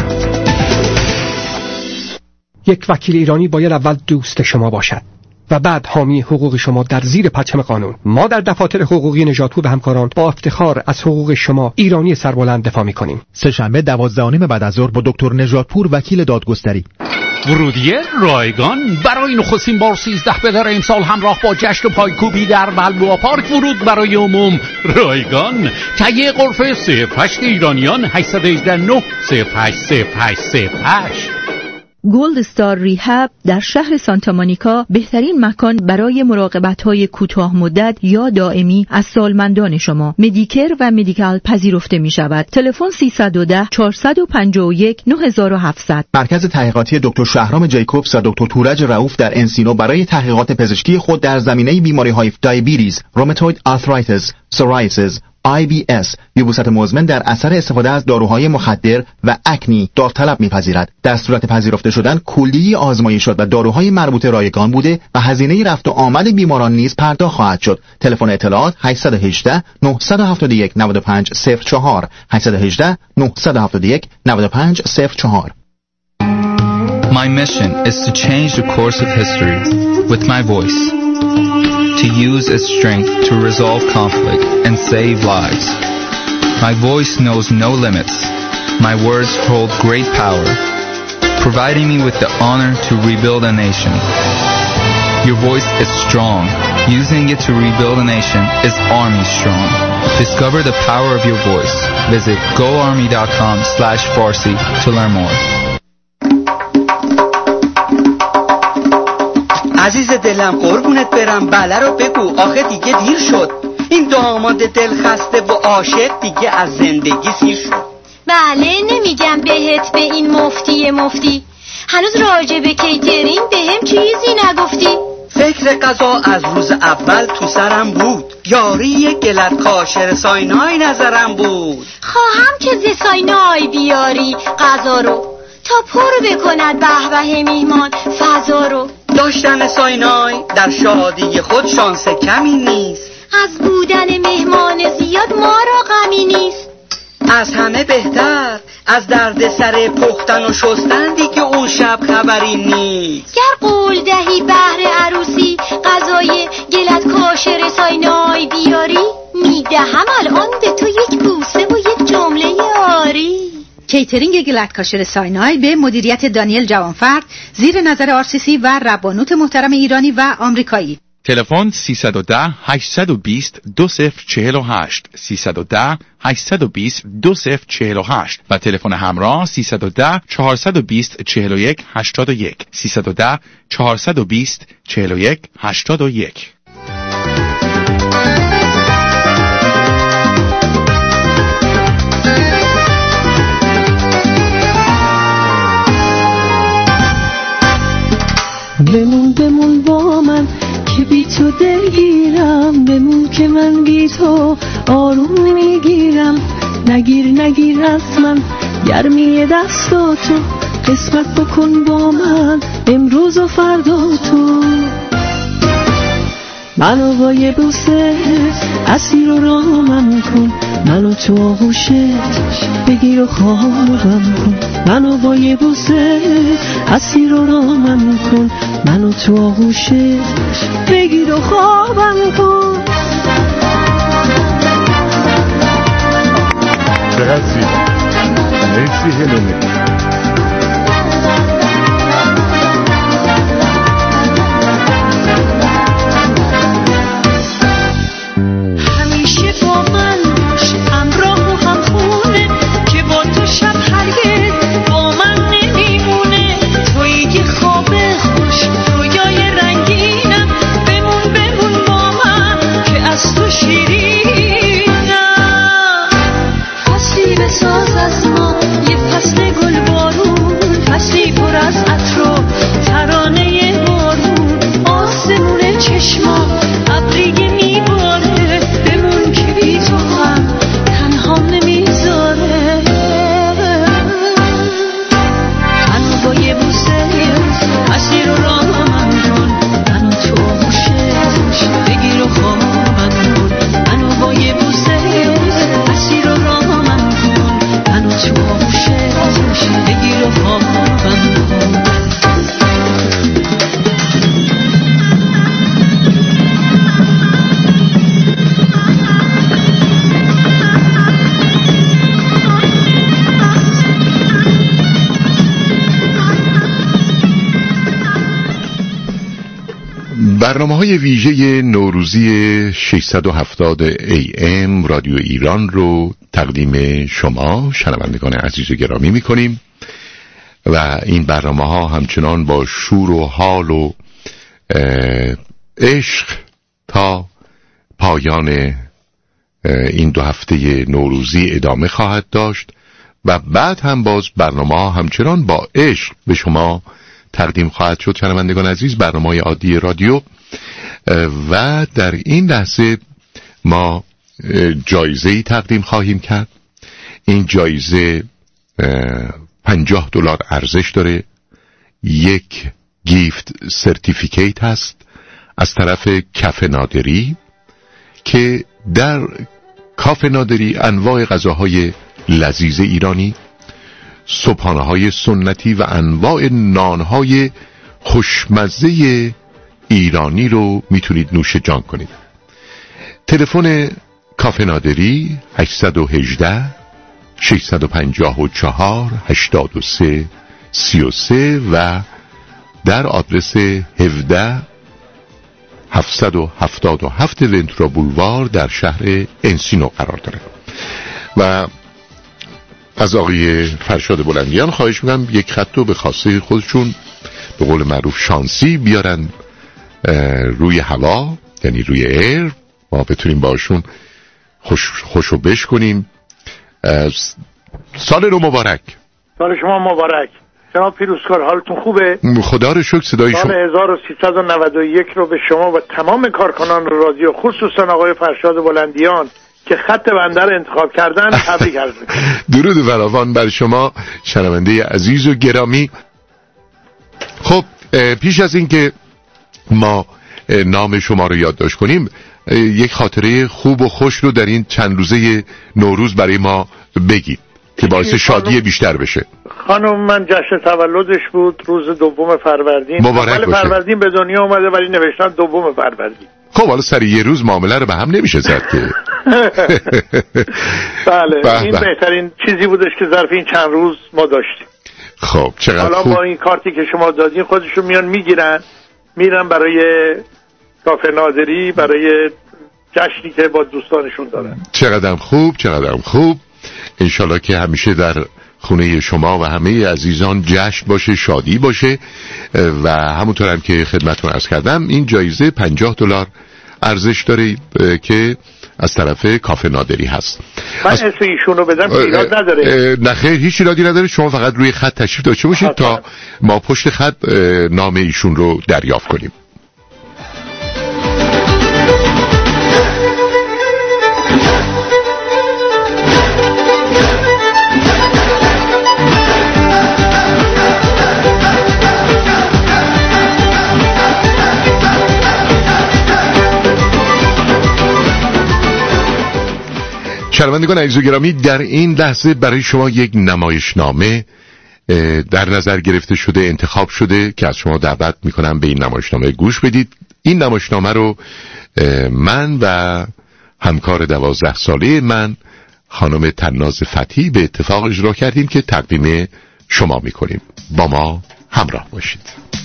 یک وکیل ایرانی باید اول دوست شما باشد و بعد حامی حقوق شما در زیر پرچم قانون. ما در دفاتر حقوقی نژادپور و همکاران با افتخار از حقوق شما ایرانی سربلند دفاع می‌کنیم. سه‌شنبه دوازده و نیم بعد از ظهر با دکتر نژادپور وکیل دادگستری. ورودیه رایگان برای نخستین بار سیزده بدر امسال همراه با جشن پایکوبی در بلبوآ پارک ورود برای عموم. رایگان تهیه غرفه صفر هشت ایرانیان هشت یک هشت نه صفر هشت صفر هشت صفر هشت. گولد استار ریهاب در شهر سانتا مونیکا بهترین مکان برای مراقبت‌های کوتاه مدت یا دائمی از سالمندان شما. مدیکر و مدیکال پذیرفته می‌شود. تلفن سیصد و ده چهارصد و پنجاه و یک نه هزار و هفتصد. مرکز تحقیقاتی دکتر شهرام جیکوبس و دکتر تورج رؤوف در انسینو برای تحقیقات پزشکی خود در زمینه بیماری‌های دیابتیس، روماتوید آرترایتیس، سوریاسیس، آی بی اس، یبوست مزمن در اثر استفاده از داروهای مخدر و اکنی داوطلب می‌پذیرد. در صورت پذیرفته شدن کلیه آزمایشات و داروهای مربوطه رایگان بوده و هزینه رفت و آمد بیماران نیز پرداخت خواهد شد. تلفن اطلاعات هشت یک هشت نه هفت یک نه پنج صفر چهار هشت یک هشت نه هفت یک نه پنج صفر چهار. My mission is to change the course of history with my voice. To use its strength to resolve conflict and save lives. My voice knows no limits. My words hold great power, providing me with the honor to rebuild a nation. Your voice is strong. Using it to rebuild a nation is Army Strong. Discover the power of your voice. Visit go army dot com slash farsi to learn more. عزیز دلم قربونت برم، بله رو بگو، آخه دیگه دیر شد. این داماد دل خسته و عاشق دیگه از زندگی سیر شد. بله نمیگم بهت به این مفتی مفتی، هنوز راجع به کیترین بهم چیزی نگفتی. فکر قضا از روز اول تو سرم بود، یاری گلت کاشر ساینای نظرم بود. خواهم که ز ساینای بیاری قضا رو، تا پر بکند به به میهمان فضا رو. داشتن ساینای در شادی خود شانس کمی نیست، از بودن مهمان زیاد ما را غمی نیست. از همه بهتر از درد سر پختن و شستن دیگه اون شب خبری نیست. گر قول دهی بهر عروسی غذای گلت کاشر ساینای بیاری، میدهم الان به تو یک بوسه و یک جمله یاری. کیترینگ گلت کاشر ساینای به مدیریت دانیل جوانفرد زیر نظر آر سی سی و ربانوت محترم ایرانی و آمریکایی. تلفن سیصد و ده هشتصد و بیست دو صفر چهل و هشت سیصد و ده هشتصد و بیست دو صفر چهل و هشت و تلفن همراه سیصد و ده چهارصد و بیست چهل و یک هشتاد و یک سیصد و ده چهارصد و بیست چهل و یک هشتاد و یک. بمون بمون با من که بی تو دلگیرم، بمون که من بی تو آروم نمیگیرم. نگیر نگیر از من گرمی دستاتو، قسمت بکن با من امروز و فردا تو. منو با یه بوسه اسیر و رامم کن، منو تو آغوشت بگیر و خوابم کن. منو با یه بوسه اسیر و رامم کن، منو تو آغوشت بگیر و خوابم کن. چقدر زیبا. مرسی هلنه. برنامه‌های ویژه نوروزی ششصد و هفتاد ای ام رادیو ایران رو تقدیم شما شنوندگان عزیز و گرامی می‌کنیم و این برنامه‌ها همچنان با شور و حال و عشق تا پایان این دو هفته نوروزی ادامه خواهد داشت و بعد هم باز برنامه‌ها همچنان با عشق به شما تقدیم خواهد شد. شنوندگان عزیز، برنامه‌های عادی رادیو و در این لحظه ما جایزه‌ای تقدیم خواهیم کرد. این جایزه پنجاه دلار ارزش داره. یک گیفت سرتیفیکیت هست از طرف کافه نادری که در کافه نادری انواع غذاهای لذیذ ایرانی، صبحانه‌های سنتی و انواع نان‌های خوشمزه ایرانی رو میتونید نوش جان کنید. تلفن کافه نادری هشت یک هشت شش پنج چهار هشتاد و سه سی و سه و در آدرس هفده هفتصد و هفتاد و هفت ونتورا بولوار در شهر انسینو قرار داره. و از آقای فرشاد بلندیان خواهش میکنم یک خط رو به خواسته خودشون به قول معروف شانسی بیارن روی هوا، یعنی روی ایر، ما بتونیم باشون خوش خوشو بش کنیم. سال نو مبارک. سال شما مبارک جناب پیروزکار، حالتون خوبه؟ خدا رو شکر. صدای شما سال هزار و سیصد و نود و یک رو به شما و تمام کارکنان رادیو، خصوصا آقای فرشاد بلندیان که خط بنده رو انتخاب کردن، تبریک عرض می‌کنم. درود فراوان بر شما شنونده عزیز و گرامی. خب پیش از این که ما نام شما رو یادداشت کنیم، یک خاطره خوب و خوش رو در این چند روزه نوروز برای ما بگید که باعث شادی بیشتر بشه. خانم من جشن تولدش بود روز دوم فروردین. مبارک باشه. فروردین به دنیا اومده ولی نوشتن دوم فروردین. خب حالا سر یه روز معامله رو به هم نمیشه زد که. بله این بهترین چیزی بودش که ظرف این چند روز ما داشتیم. خب چقدر حالا خوب. با این کارتی که شما دادین خودشون میان میگیرن میرن برای کافه نادری، برای جشنی که با دوستانشون دارن. چقدر خوب چقدر خوب. انشالله که همیشه در خونه شما و همه عزیزان جشن باشه، شادی باشه. و همونطور هم که خدمتتون عرض کردم این جایزه پنجاه دلار ارزش داره که از طرف کافه نادری هست. من از... اسم ایشونو بدم ایراد نداره؟ نه خیر هیچ ایرادی نداره. شما فقط روی خط تشریف داشته باشید تا ما پشت خط نام ایشون رو دریافت کنیم. شنوندگان عزیز و گرامی، در این لحظه برای شما یک نمایشنامه در نظر گرفته شده، انتخاب شده که از شما دعوت میکنم به این نمایشنامه گوش بدید. این نمایشنامه رو من و همکار دوازده ساله من خانم تناز فتحی به اتفاق اجرا کردیم که تقدیم شما میکنیم. با ما همراه باشید.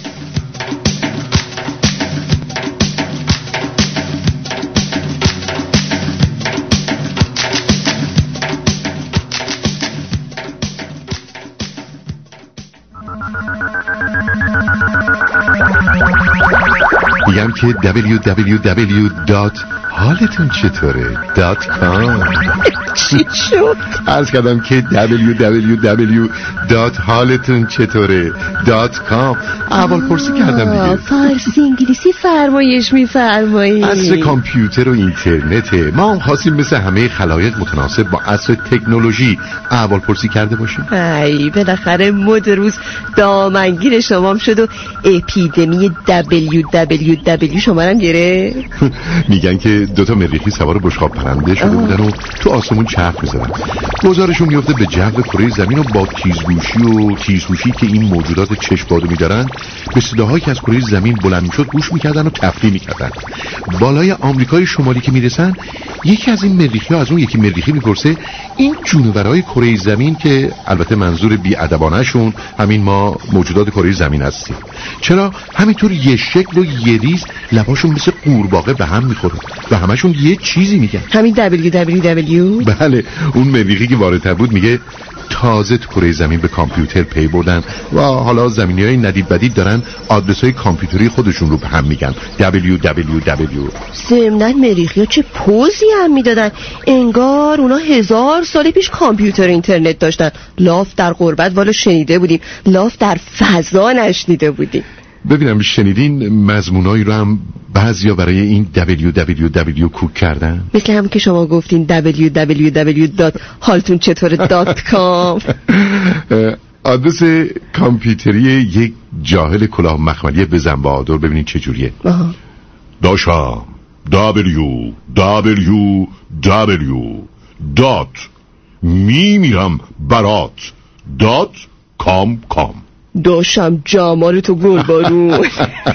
میگم که دبلیو دبلیو دبلیو دات حالتون چطوره دات کام. چی شد؟ عرض کردم که دبلیو دبلیو دبلیو دات حالتون چطوره دات کام. اول پرسی کردم دیگه. فارسی انگلیسی فرمایش میفرمایید. عصر کامپیوتر و اینترنته. ما هم خواستیم مثل همه خلایق متناسب با عصر تکنولوژی اول پرسی کرده باشیم. ای بالاخره مد روز دامنگیر شمام شد و اپیدمی دبلیو دبلیو دبلیو شمارم گرفت. میگن که دوتا مریخی سوار بشقاب پرنده شده بودن و تو آسمون چرخ می‌زدن. گزارشون میفته به جو کره زمین و با تیزگوشی و تیزهوشی که این موجودات چشم‌بادو می‌دارن به صداهایی که از کره زمین بلند می‌شد گوش می‌کردن و تفریح می‌کردن. بالای آمریکای شمالی که میرسن یکی از این مریخی‌ها از اون یکی مریخی میپرسه این جونورای کره زمین که البته منظور بی‌ادبانه‌شون همین ما موجودات کره زمین هستیم چرا همینطور یه شکل و یه ریز لباشون مثل قورباغه به هم میخوره و همشون یه چیزی میگن؟ همین دبلیو دبلیو دبلیو. بله اون مریخی که واردتر بود میگه تازه تو کره زمین به کامپیوتر پی بردن و حالا زمینی‌های ندید بدید دارن آدرس‌های کامپیوتری خودشون رو به هم میگن دبلیو دبلیو دبلیو. ضمناً مریخی‌ها چه پوزی هم میدادن انگار اونا هزار سال پیش کامپیوتر اینترنت داشتن. لاف در غربت والا شنیده بودیم، لاف در فضا نشنیده بودیم. ببینم شنیدین مضمونایی رو هم بعضیا برای این دبلیو دبلیو دبلیو کوک کردن؟ مثل هم که شما گفتین دبلیو دبلیو دبلیو دات حالتون چطوره دات کام. آدرس کامپیوتری یک جاهل کلاه مخملی بزن بهادر ببینین چه جوریه. داشتم دبلیو دبلیو دبلیو دات میمیرم برات دات کام کام. داشتم جمالتو گل بارون.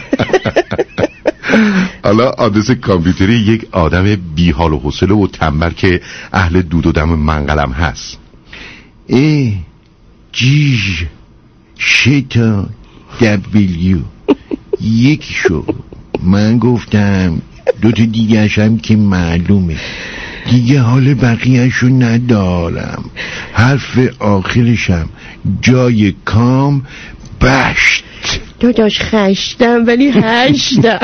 حالا آدرس کامپیوتری یک آدم بی حال و حوصله و تنبل که اهل دود و دم منقلم هست. ای جی شیطان دبلیو یکی شو. من گفتم دوتا دیگه هم که معلومه دیگه حال بقیهشو ندارم. حرف آخرشم جای کام بشت. داداش خشتم ولی هشتم.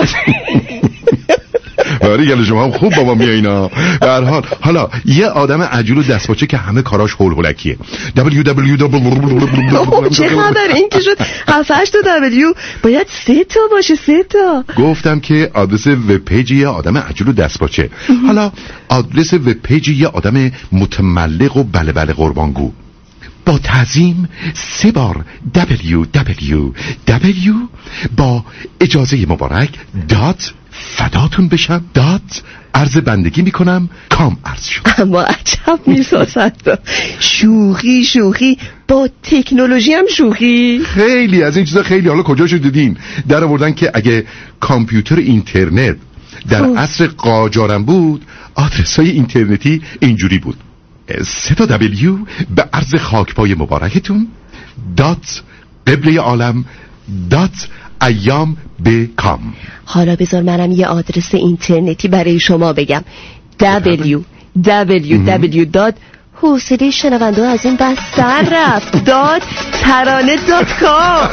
آره گله شما هم خوب بابا میایینا. به هر حال حالا یه آدم عجول و دستپاچه که همه کاراش هول هولکیه. دبلیو دبلیو دبلیو. چه خبر این که شد هفت هشت تا دبلیو باید سه تا باشه سه تا. گفتم که آدرس وب پیج یه آدم عجول و دستپاچه. حالا آدرس وب پیج یه آدم متملق و بله بله قربانگو. با تعظیم سه بار دبلیو دبلیو دبلیو با اجازه مبارک دات فداتون بشم دات عرض بندگی میکنم کام عرض شد. اما عجب میسازد. شوخی شوخی با تکنولوژی هم شوخی. خیلی از این چیزا خیلی. حالا کجاشو دیدین؟ در آوردن که اگه کامپیوتر اینترنت در عصر قاجارم بود آدرس های اینترنتی اینجوری بود: سه تا دبلیو به عرض خاکپای مبارکتون دات قبله عالم دات ایام به کام. حالا بذار منم یه آدرس اینترنتی برای شما بگم: دبلیو دبلیو دبلیو دات حوصله شنونده از این بس سر رفت دات ترانه دات کام.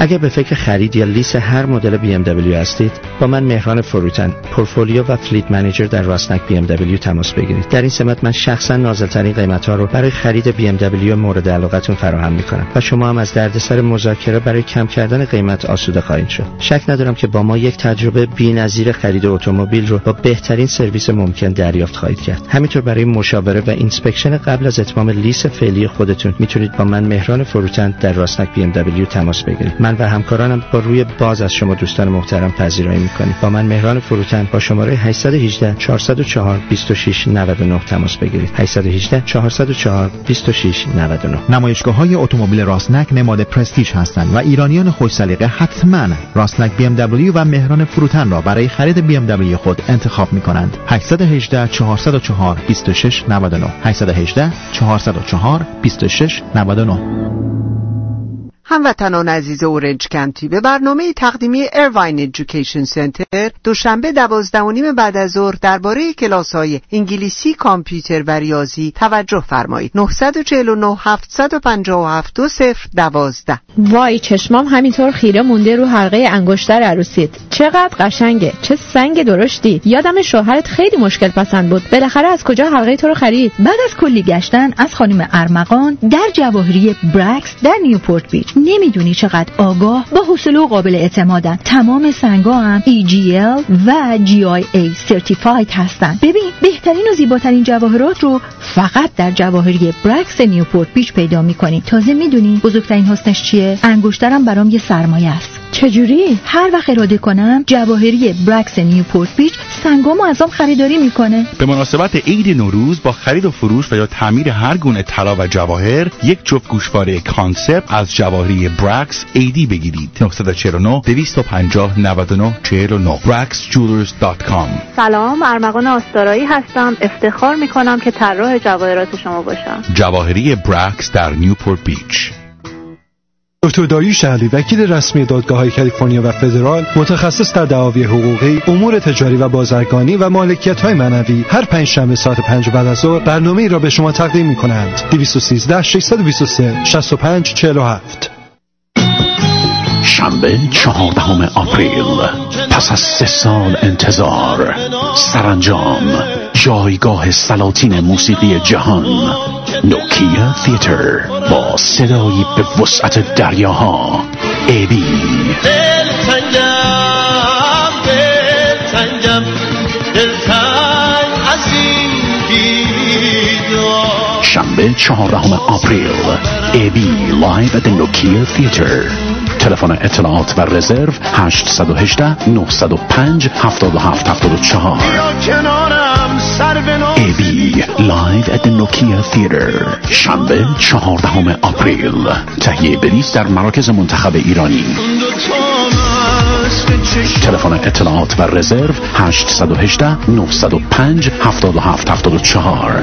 اگر به فکر خرید یا لیز هر مدل بی ام دبلیو هستید، با من مهران فروتن، پورتفولیو و فلیت منیجر در راسنک بی ام دبلیو تماس بگیرید. در این سمت من شخصا نازل‌ترین قیمت‌ها رو برای خرید بی ام دبلیو مورد علاقتون فراهم می‌کنم و شما هم از دردسر مذاکره برای کم کردن قیمت آسوده خواهید شد. شک ندارم که با ما یک تجربه بی‌نظیر خرید اتومبیل رو با بهترین سرویس ممکن دریافت خواهید کرد. همینطور برای مشاوره و اینسپکشن قبل از اتمام لیز فعلی خودتون میتونید با من مهران فروتن در راسنک بی ام دبلیو تماس بگیرید. من و همکارانم با روی باز از شما دوستان محترم پذیرایی می‌کنیم. با من مهران فروتن با شماره هشت یک هشت چهار صفر چهار دو شش نه نه تماس بگیرید. هشت یک هشت چهار صفر چهار دو شش نه نه. نمایشگاه‌های اتومبیل راسنک نماد پرستیژ هستند و ایرانیان خوش سلیقه حتماً راسنک بی ام دبلیو و مهران فروتن را برای خرید بی ام دبلیو خود انتخاب می‌کنند. هشت یک هشت چهار صفر چهار دو شش نه نه هشت یک هشت چهار صفر چهار دو شش نه نه. هموطنان عزیز اورنج کانتی، به برنامه تقدیمی ایرواین ادویکیشن سنتر دوشنبه دوازده و نیم بعد از ظهر درباره کلاس‌های انگلیسی، کامپیوتر و ریاضی توجه فرمایید. نه چهار نه هفت پنج هفت دو صفر یک دو. وای چشمام همینطور خیره مونده رو حلقه انگشتر عروسیت. چقدر قشنگه، چه سنگ درشتی. یادم شوهرت خیلی مشکل پسند بود. بالاخره از کجا حلقه تو رو خرید؟ بعد از کلی گشتن از خانم ارمغان در جواهری برکس در نیوپورت بیچ. نمیدونی چقدر آگاه، با حوصله و قابل اعتمادن. تمام سنگا هم ای جی ال و جی آی ای سرتیفاید هستن. ببین بهترین و زیباترین جواهرات رو فقط در جواهری برکس نیوپورت بیچ پیدا میکنی. تازه میدونی بزرگترین حسنش چیه؟ انگشترم برام یه سرمایه است. چجوری؟ هر وقت اراده کنم جواهری برکس نیوپورت بیچ سنگامو ازم خریداری میکنه. به مناسبت عید نوروز با خرید و فروش و یا تعمیر هر گونه طلا و جواهر یک جفت گوشواره کانسپت از جواهری برکس ایدی بگیرید. نه چهار نه دویست و پنجاه نود و نه چهار نه براکس جولرز دات کام. سلام، ارمغان آستارایی هستم. افتخار میکنم که طراح جواهرات شما باشم. جواهری برکس در نیوپورت بیچ. دکتر داریوش علی، وکیل رسمی دادگاه‌های کالیفرنیا و فدرال، متخصص در دعاوی حقوقی، امور تجاری و بازرگانی و مالکیت‌های معنوی، هر پنج شنبه ساعت پنج بعد از ظهر برنامه‌ای را به شما تقدیم می‌کنند. دویست و سیزده ششصد و بیست و سه شصت و پنج چهل و هفت. شنبه چهاردهم آپریل، پس از سه سال انتظار، سرانجام جایگاه سلاطین موسیقی جهان، نوکیا تئاتر با صدایی به وسعت دریاها، ابی شنبه چهاردهم آپریل، ابی لایو ات نوکیا تئاتر. تلفن اطلاعات و رزرو هشت یک هشت نه صفر پنج هفت هفت هفت چهار. ابی لایو ات نوکیا تئاتر، شنبه چهاردهم آپریل. تهیه بلیط در مراکز منتخب ایرانی. تلفن اطلاعات و رزرو هشت یک هشت نه صفر پنج هفت هفت هفت چهار.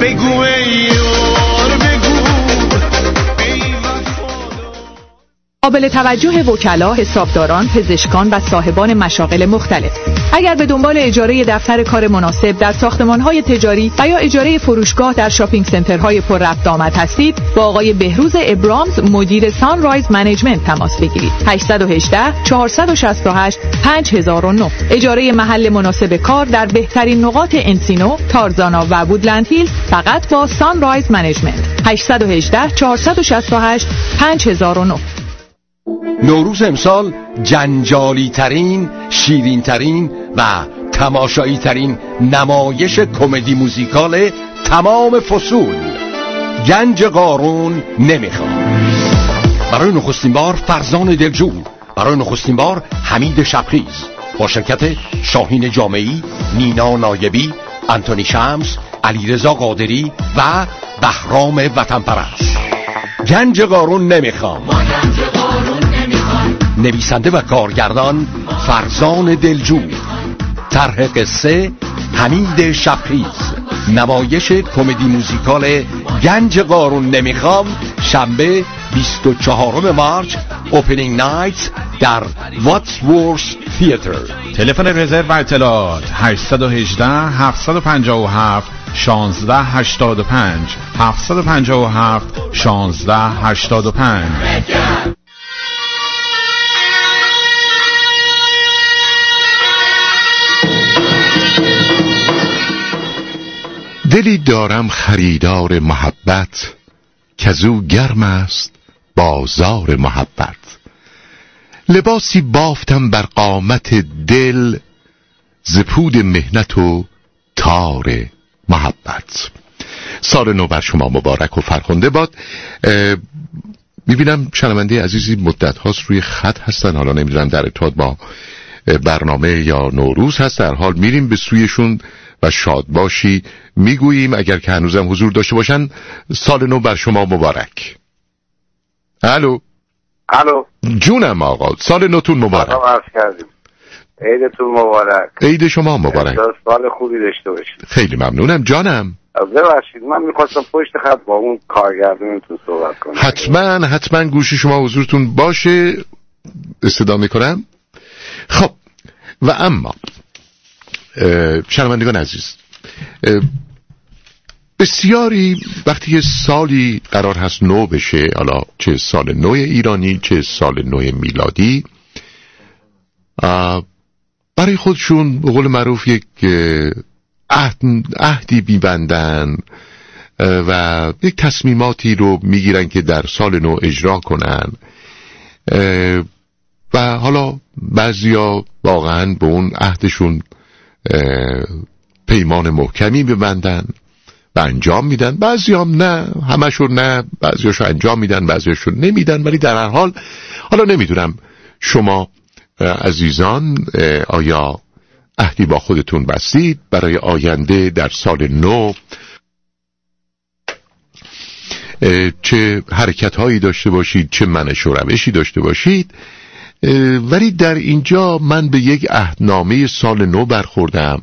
قابل توجه وکلا، حسابداران، پزشکان و صاحبان مشاغل مختلف. اگر به دنبال اجاره دفتر کار مناسب در ساختمان‌های تجاری و یا اجاره فروشگاه در شاپینگ سنترهای پر رفت آمد هستید، با آقای بهروز ابرامز، مدیر سانرایز منیجمنت تماس بگیرید. هشت یک هشت چهار شش هشت پنج صفر صفر نه. اجاره محل مناسب کار در بهترین نقاط انسینو، تارزانا و وودلند هیلز فقط با سانرایز منیجمنت. هشت یک هشت چهار شش هشت پنج صفر صفر نه. نوروز امسال جنجالی ترین، شیرین ترین و تماشایی ترین نمایش کمدی موزیکال تمام فصول، گنج قارون نمیخواد. برای نخستین بار فرزان دلجو، برای نخستین بار حمید شبخیز با شرکت شاهین جامعی، نینا نایبی، انتونی شمس، علیرضا قادری و بهرام وطن پرست. گنج قارون نمیخوام. نویسنده و کارگردان فرزان دلجو، طرح قصه حمید شبخیز، نمایش کمدی موزیکال گنج قارون نمیخوام، شنبه بیست و چهارم مارچ، اوپنینگ نایت در واتسورث تئاتر. تلفن رزرو و اطلاعات هشت یک هشت هفت پنج هفت شانزده هشتاد و پنج هفت پنج هفت شانزده هشتاد و پنج. دلی دارم خریدار محبت، کزو گرم است بازار محبت. لباسی بافتم بر قامت دل، ز پود مهنت و تار محبت. سال نو بر شما مبارک و فرخنده باد. میبینم شنونده عزیزی مدت هاست روی خط هستن، حالا نمیدونم در ارتباط با برنامه یا نوروز هست. در حال میریم به سویشون و شاد باشی میگوییم. اگر که هنوزم حضور داشته باشن، سال نو بر شما مبارک. الو الو جونم آقا، سال نوتون مبارک. سلام عرض کردیم، عیدتون مبارک. عید شما مبارک، سال خوبی داشته باشید. خیلی ممنونم جانم. ببخشید من میخواستم پشت خط با اون کارگردانتون صحبت کنم. حتما حتما گوشی شما حضورتون باشه، استدا میکنم. خب و اما شنوندگان عزیز، بسیاری وقتی یه سالی قرار هست نو بشه، حالا چه سال نو ایرانی چه سال نو میلادی، برای خودشون به قول معروف یک عهد عهدی میبندن و یک تصمیماتی رو میگیرن که در سال نو اجرا کنن و حالا بعضیا واقعا به اون عهدشون پیمان محکمی ببندن و انجام میدن، بعضیام نه، همشون نه، بعضیاشو انجام میدن بعضیاشو نمیدن. ولی در هر حال حالا نمیدونم شما عزیزان آیا عهدی با خودتون بستید برای آینده در سال نو، چه حرکت هایی داشته باشید چه منش و روشی داشته باشید. ولی در اینجا من به یک عهدنامه سال نو برخوردم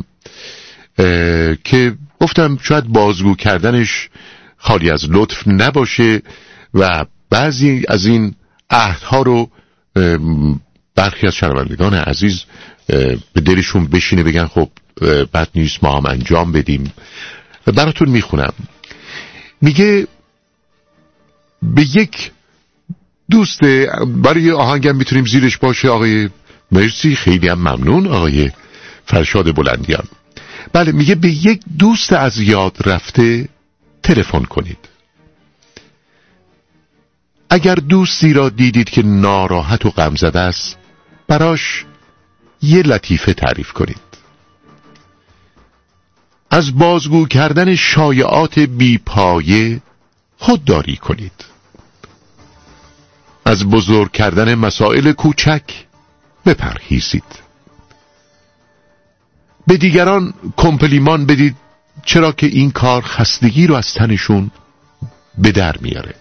که گفتم شاید بازگو کردنش خالی از لطف نباشه و بعضی از این عهدها رو برخی از شنوندگان عزیز به دلشون بشینه بگن خب بد نیست ما هم انجام بدیم. براتون میخونم. میگه به یک دوست، برای آهنگم میتونیم زیرش باشه آقای مرسی، خیلی هم ممنون آقای فرشاد بلندیان. بله، میگه به یک دوست از یاد رفته تلفن کنید. اگر دوستی را دیدید که ناراحت و غم زده است، براش یه لطیفه تعریف کنید. از بازگو کردن شایعات بی‌پایه خودداری کنید. از بزرگ کردن مسائل کوچک بپرهیزید. به دیگران کمپلیمان بدید، چرا که این کار خستگی رو از تنشون به در میاره.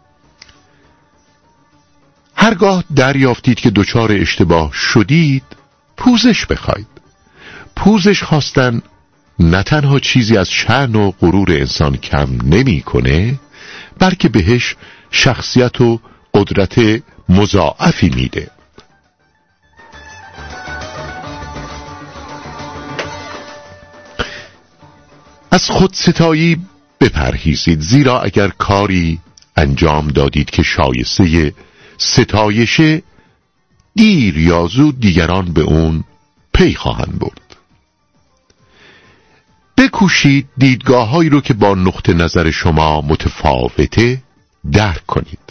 هرگاه دریافتید که دچار اشتباه شدید، پوزش بخواید. پوزش خواستن نه تنها چیزی از شأن و غرور انسان کم نمیکنه، بلکه بهش شخصیت و قدرت مضاعفی میده. از خودستایی بپرهیزید، زیرا اگر کاری انجام دادید که شایسته ستایشه، دیر یا زود دیگران به اون پی خواهند برد. بکوشید دیدگاه‌هایی رو که با نقطه نظر شما متفاوته درک کنید.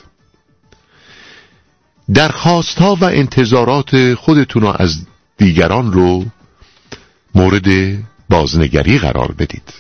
درخواست‌ها و انتظارات خودتون رو از دیگران رو مورد بازنگری قرار بدید.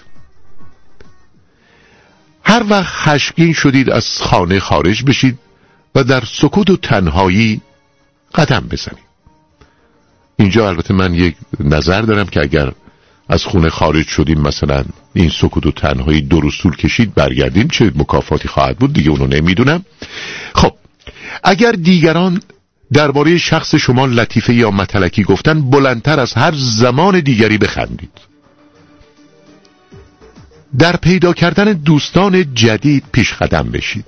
هر وقت خشمگین شدید از خانه خارج بشید و در سکوت و تنهایی قدم بزنید. اینجا البته من یک نظر دارم که اگر از خونه خارج شدیم، مثلا این سکوت و تنهایی دو روز طول کشید، برگردیم چه مکافاتی خواهد بود دیگه اونو نمیدونم. خب اگر دیگران درباره شخص شما لطیفه یا متلکی گفتن، بلندتر از هر زمان دیگری بخندید. در پیدا کردن دوستان جدید پیش قدم بشید.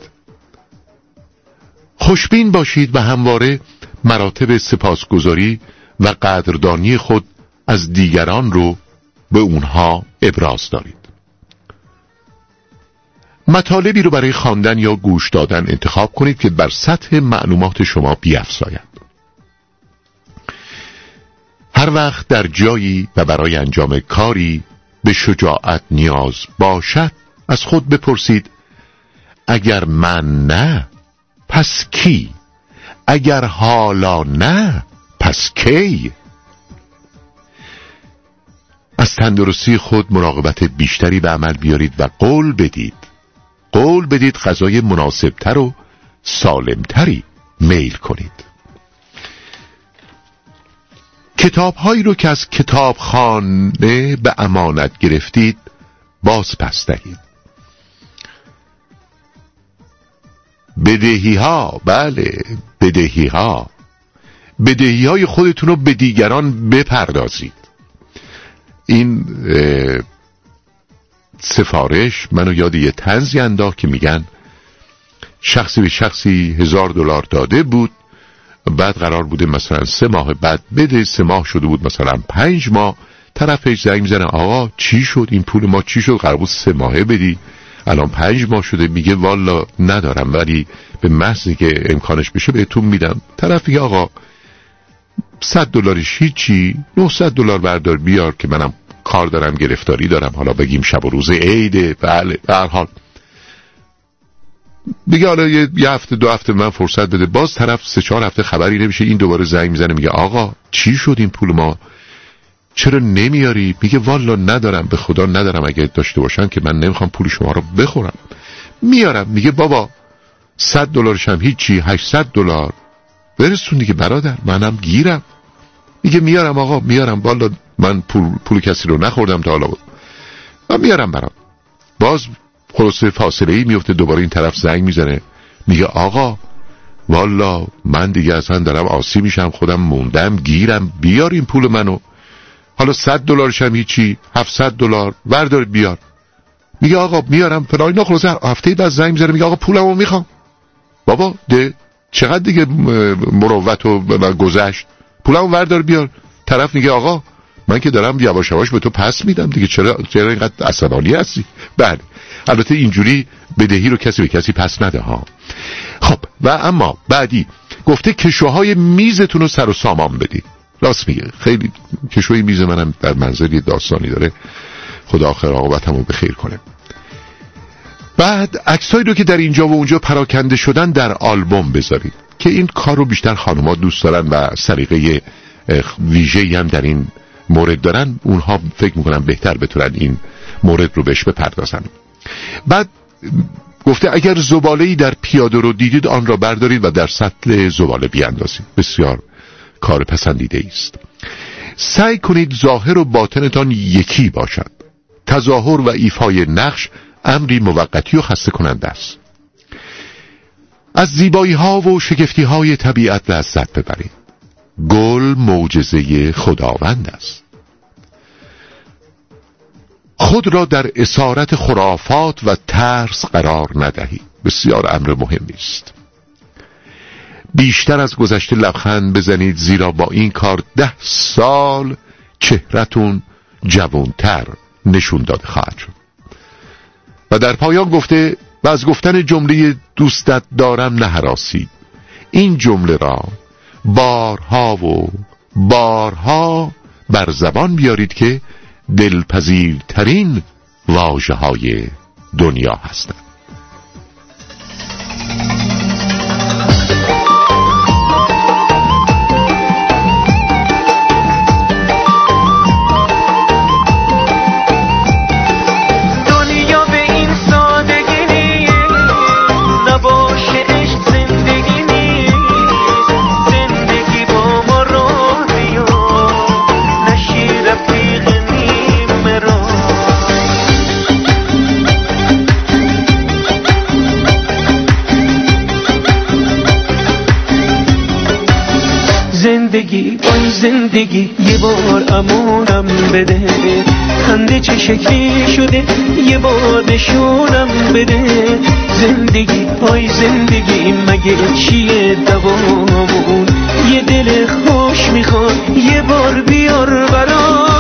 خوشبین باشید و همواره مراتب سپاسگزاری و قدردانی خود از دیگران رو به اونها ابراز دارید. مطالبی رو برای خواندن یا گوش دادن انتخاب کنید که بر سطح معلومات شما بیفزاید. هر وقت در جایی و برای انجام کاری به شجاعت نیاز باشد از خود بپرسید اگر من نه پس کی؟ اگر حالا نه پس کی؟ از تندرستی خود مراقبت بیشتری به عمل بیارید و قول بدید قول بدید غذای مناسبتر و سالمتری میل کنید. کتاب هایی رو که از کتابخانه به امانت گرفتید باز پس دهید. بدهی ها، بله بدهی ها بدهی های خودتون رو به دیگران بپردازید. این سفارش منو یاد یه طنزی انداخت که میگن شخصی به شخصی هزار دلار داده بود، بعد قرار بوده مثلا سه ماه بعد بده، سه ماه شده بود مثلا پنج ماه، طرفش زنگ میزنه آقا چی شد این پول ما چی شد؟ قرار بود سه ماهه بدی الان پنج ماه شده. میگه والا ندارم ولی به محضی که امکانش بشه بهتون میدم. طرف میگه آقا صد دلارش هیچی، نهصد دلار بردار بیار که منم کار دارم گرفتاری دارم، حالا بگیم شب و روز عیده. بله به هر حال دیگه حالا یه هفته دو هفته من فرصت بده. باز طرف سه چهار هفته خبری نمیشه، این دوباره زنگ میزنه میگه آقا چی شد این پول ما چرا نمیاری؟ میگه والا ندارم، به خدا ندارم، اگه داشته باشن که من نمیخوام پول شما رو بخورم. میارم. میگه بابا صد دلارش هم هیچی، هشتصد دلار برسون دیگه برادر، منم گیرم. میگه میارم آقا میارم، والا من پول پول کسی رو نخوردم تا حالا بود، من میارم برام. باز خلاصه فاصله ای میفته، دوباره این طرف زنگ میزنه میگه آقا والا من دیگه اصلا دارم آسی میشم، خودم موندم گیرم، بیار این پول منو. حالا صد دلارش هم هیچی، هفتصد دلار بردار بیار. میگه آقا میارم فلان. اینا خلاصه هفته بعد زنگ میزنه میگه آقا پولمو میخوام. بابا ده چقدر دیگه مروت و گذشت، پولمو بردار بیار. طرف میگه آقا من که دارم یواش یواش به تو پس میدم دیگه، چرا چرا اینقدر عصبانی هستی؟ بله البته اینجوری بدهی رو کسی به کسی پس نده ها. خب و اما بعدی گفته کشوهای میزتون رو سر و سامان بدید. راست میگه، خیلی کشوی میز منم در منزل یه داستانی داره، خدا آخر عاقبتمو بخیر کنه. بعد عکسایی رو که در اینجا و اونجا پراکنده شدن در آلبوم بذارید که این کار رو بیشتر خانوما دوست دارن و سلیقه ویژه‌ای هم در این مورد دارن، اونها فکر میکنن بهتر بتونن این مورد رو بهش بپردازن. بعد گفته اگر زباله‌ای در پیاده رو دیدید آن را بردارید و در سطل زباله بیاندازید. بسیار کار پسندیده است. سعی کنید ظاهر و باطنتان یکی باشد. تظاهر و ایفای نقش امری موقتی و خسته کننده است. از زیبایی ها و شگفتی های طبیعت لذت ببرید. گل معجزه خداوند است. خود را در اسارت خرافات و ترس قرار ندهید. بسیار امر مهمی است. بیشتر از گذشته لبخند بزنید، زیرا با این کار ده سال چهرتون جوانتر نشون داده خواهد شد. و در پایان گفته و از گفتن جمله دوستت دارم نهراسید. این جمله را بارها و بارها بر زبان بیارید که دلپذیرترین واژه های دنیا هستند. زندگی آی زندگی یه بار امونم بده، خنده چه شکلی شده یه بار نشونم بده. زندگی آی زندگی مگه چیه دوامون، یه دل خوش میخواد یه بار بیار برام.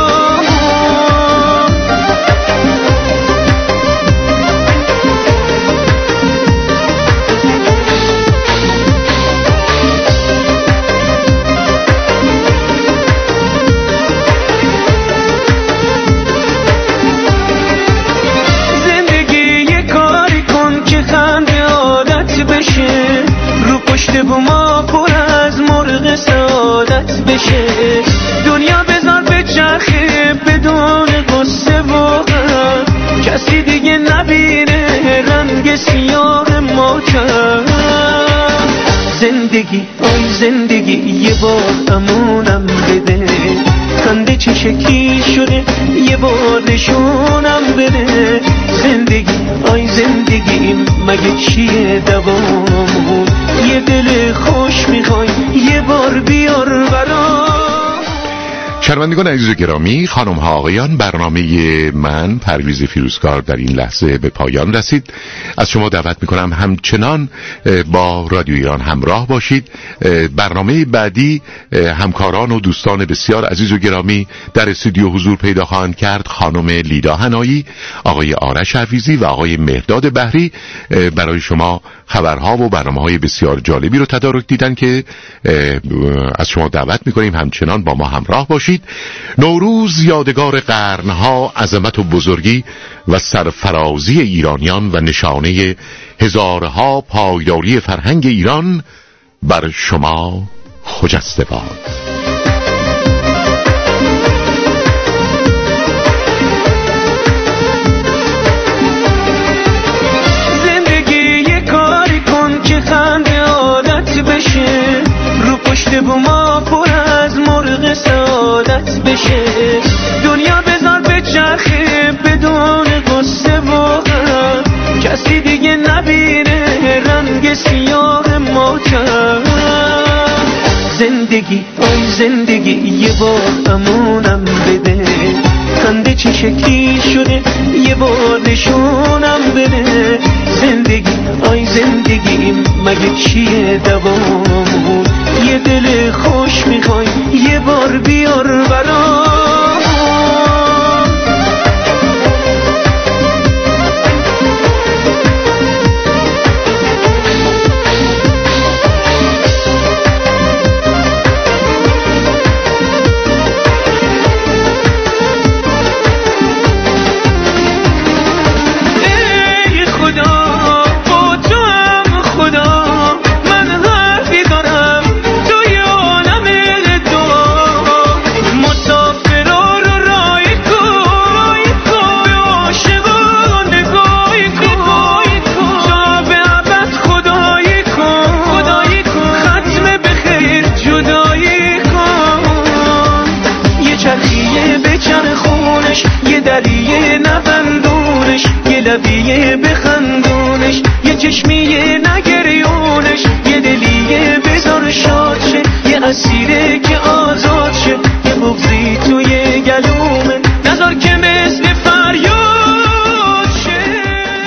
بشه، دنیا بذار به چرخه بدون قصه و غم، کسی دیگه نبینه رنگ سیاه ماتم. زندگی آی زندگی یه بار امونم بده، خنده چه شکلی شده یه بار نشونم بده. زندگی آی زندگی مگه چیه دوامون، یه دل خوش میخوای یه بار بیار برام. شنوندگان عزیز و گرامی، خانم ها آقایان، برنامه من پرویز فیروزکار در این لحظه به پایان رسید. از شما دعوت میکنم همچنان با رادیو ایران همراه باشید. برنامه بعدی همکاران و دوستان بسیار عزیز و گرامی در استودیو حضور پیدا خواهند کرد. خانم لیدا هنایی، آقای آرش حفیظی و آقای مهداد بحری برای شما خبرها و برنامه‌های بسیار جالبی رو تدارک دیدن که از شما دعوت میکنیم همچنان با ما همراه باشید. نوروز یادگار قرنها عظمت و بزرگی و سرفرازی ایرانیان و نشانه هزارها پایداری فرهنگ ایران بر شما خجسته باد. خنده عادت بشه، رو پشت بوما پر از مرغ سعادت بشه، دنیا بذار به چرخه بدون قصه و غم، کسی دیگه نبینه رنگ سیاه ماتم. زندگی آی زندگی یه بار امونم بده، خنده چه شکلی شده یه بار نشونم بده. زندگی آی زندگی مگه چیه دوامون، یه دل خوش میخوای یه بار بیار برام. دلیه نبندونش، یه لبیه بخندونش، یه چشمیه نگریونش، یه دلیه بذار شاد شه، یه اسیره که آزاد شه، یه بغضی توی گلومه نذار که مثل فریاد شه.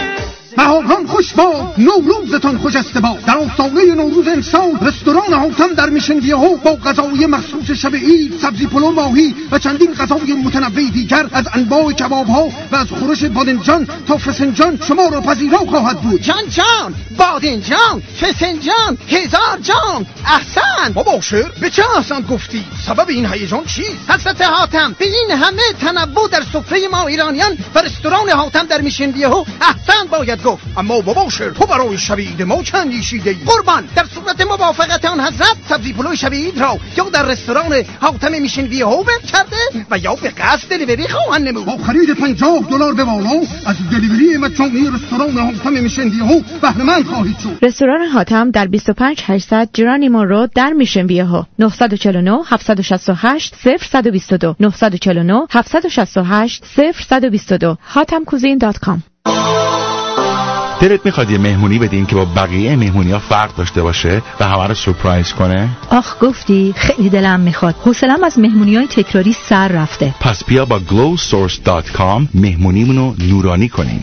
بهاران خوش باد، نوروزتان خجسته باد. در آستانه نوروز امسال رستوران حاتم در میشن ویهو با غذای مخصوص شب عید، سبزی پلو ماهی و چندین غذای متنوع دیگر از انواع کباب‌ها و از خورش بادنجان تا فسنجان شما را پذیرا خواهد بود. جان جان، بادنجان، فسنجان، هزار جان. احسن. بابا شیر به چه احسن گفتی؟ سبب این هیجان چیست؟ حضرت حاتم، به این همه تنوع در سفره ما ایرانیان و رستوران حاتم در میشن ویهو احسن باید گفت. اما بابا شیر تو برای شب عید ما چند نیشیده‌ای؟ قربان، در صورت موافقت آن حضرت سبزی پلو شب عید را یا در رستوران حاتم میشن ویهو بر کرده و یا به قصد دلیوری خواهند نمود. با خرید پنجاه دلار به بالا از دلیوری مجانی رستوران حاتم میشن ویهو بهره مند خواهید شد. رستوران حاتم در بیست و پنج هشتصد جرانیمو رود در میشن ویهو. نه چهار نه هفت شش هشت صفر یک دو دو نه چهار نه هفت شش هشت صفر یک دو دو هاتم کوزین دات کام. دلت میخواد یه مهمونی بدین که با بقیه مهمونی‌ها فرق داشته باشه و همه رو سورپرایز کنه؟ آخ گفتی، خیلی دلم میخواد. حوصله‌ام از مهمونی‌های تکراری سر رفته. پس بیا با گلو سورس دات کام مهمونیمونو نورانی کنیم.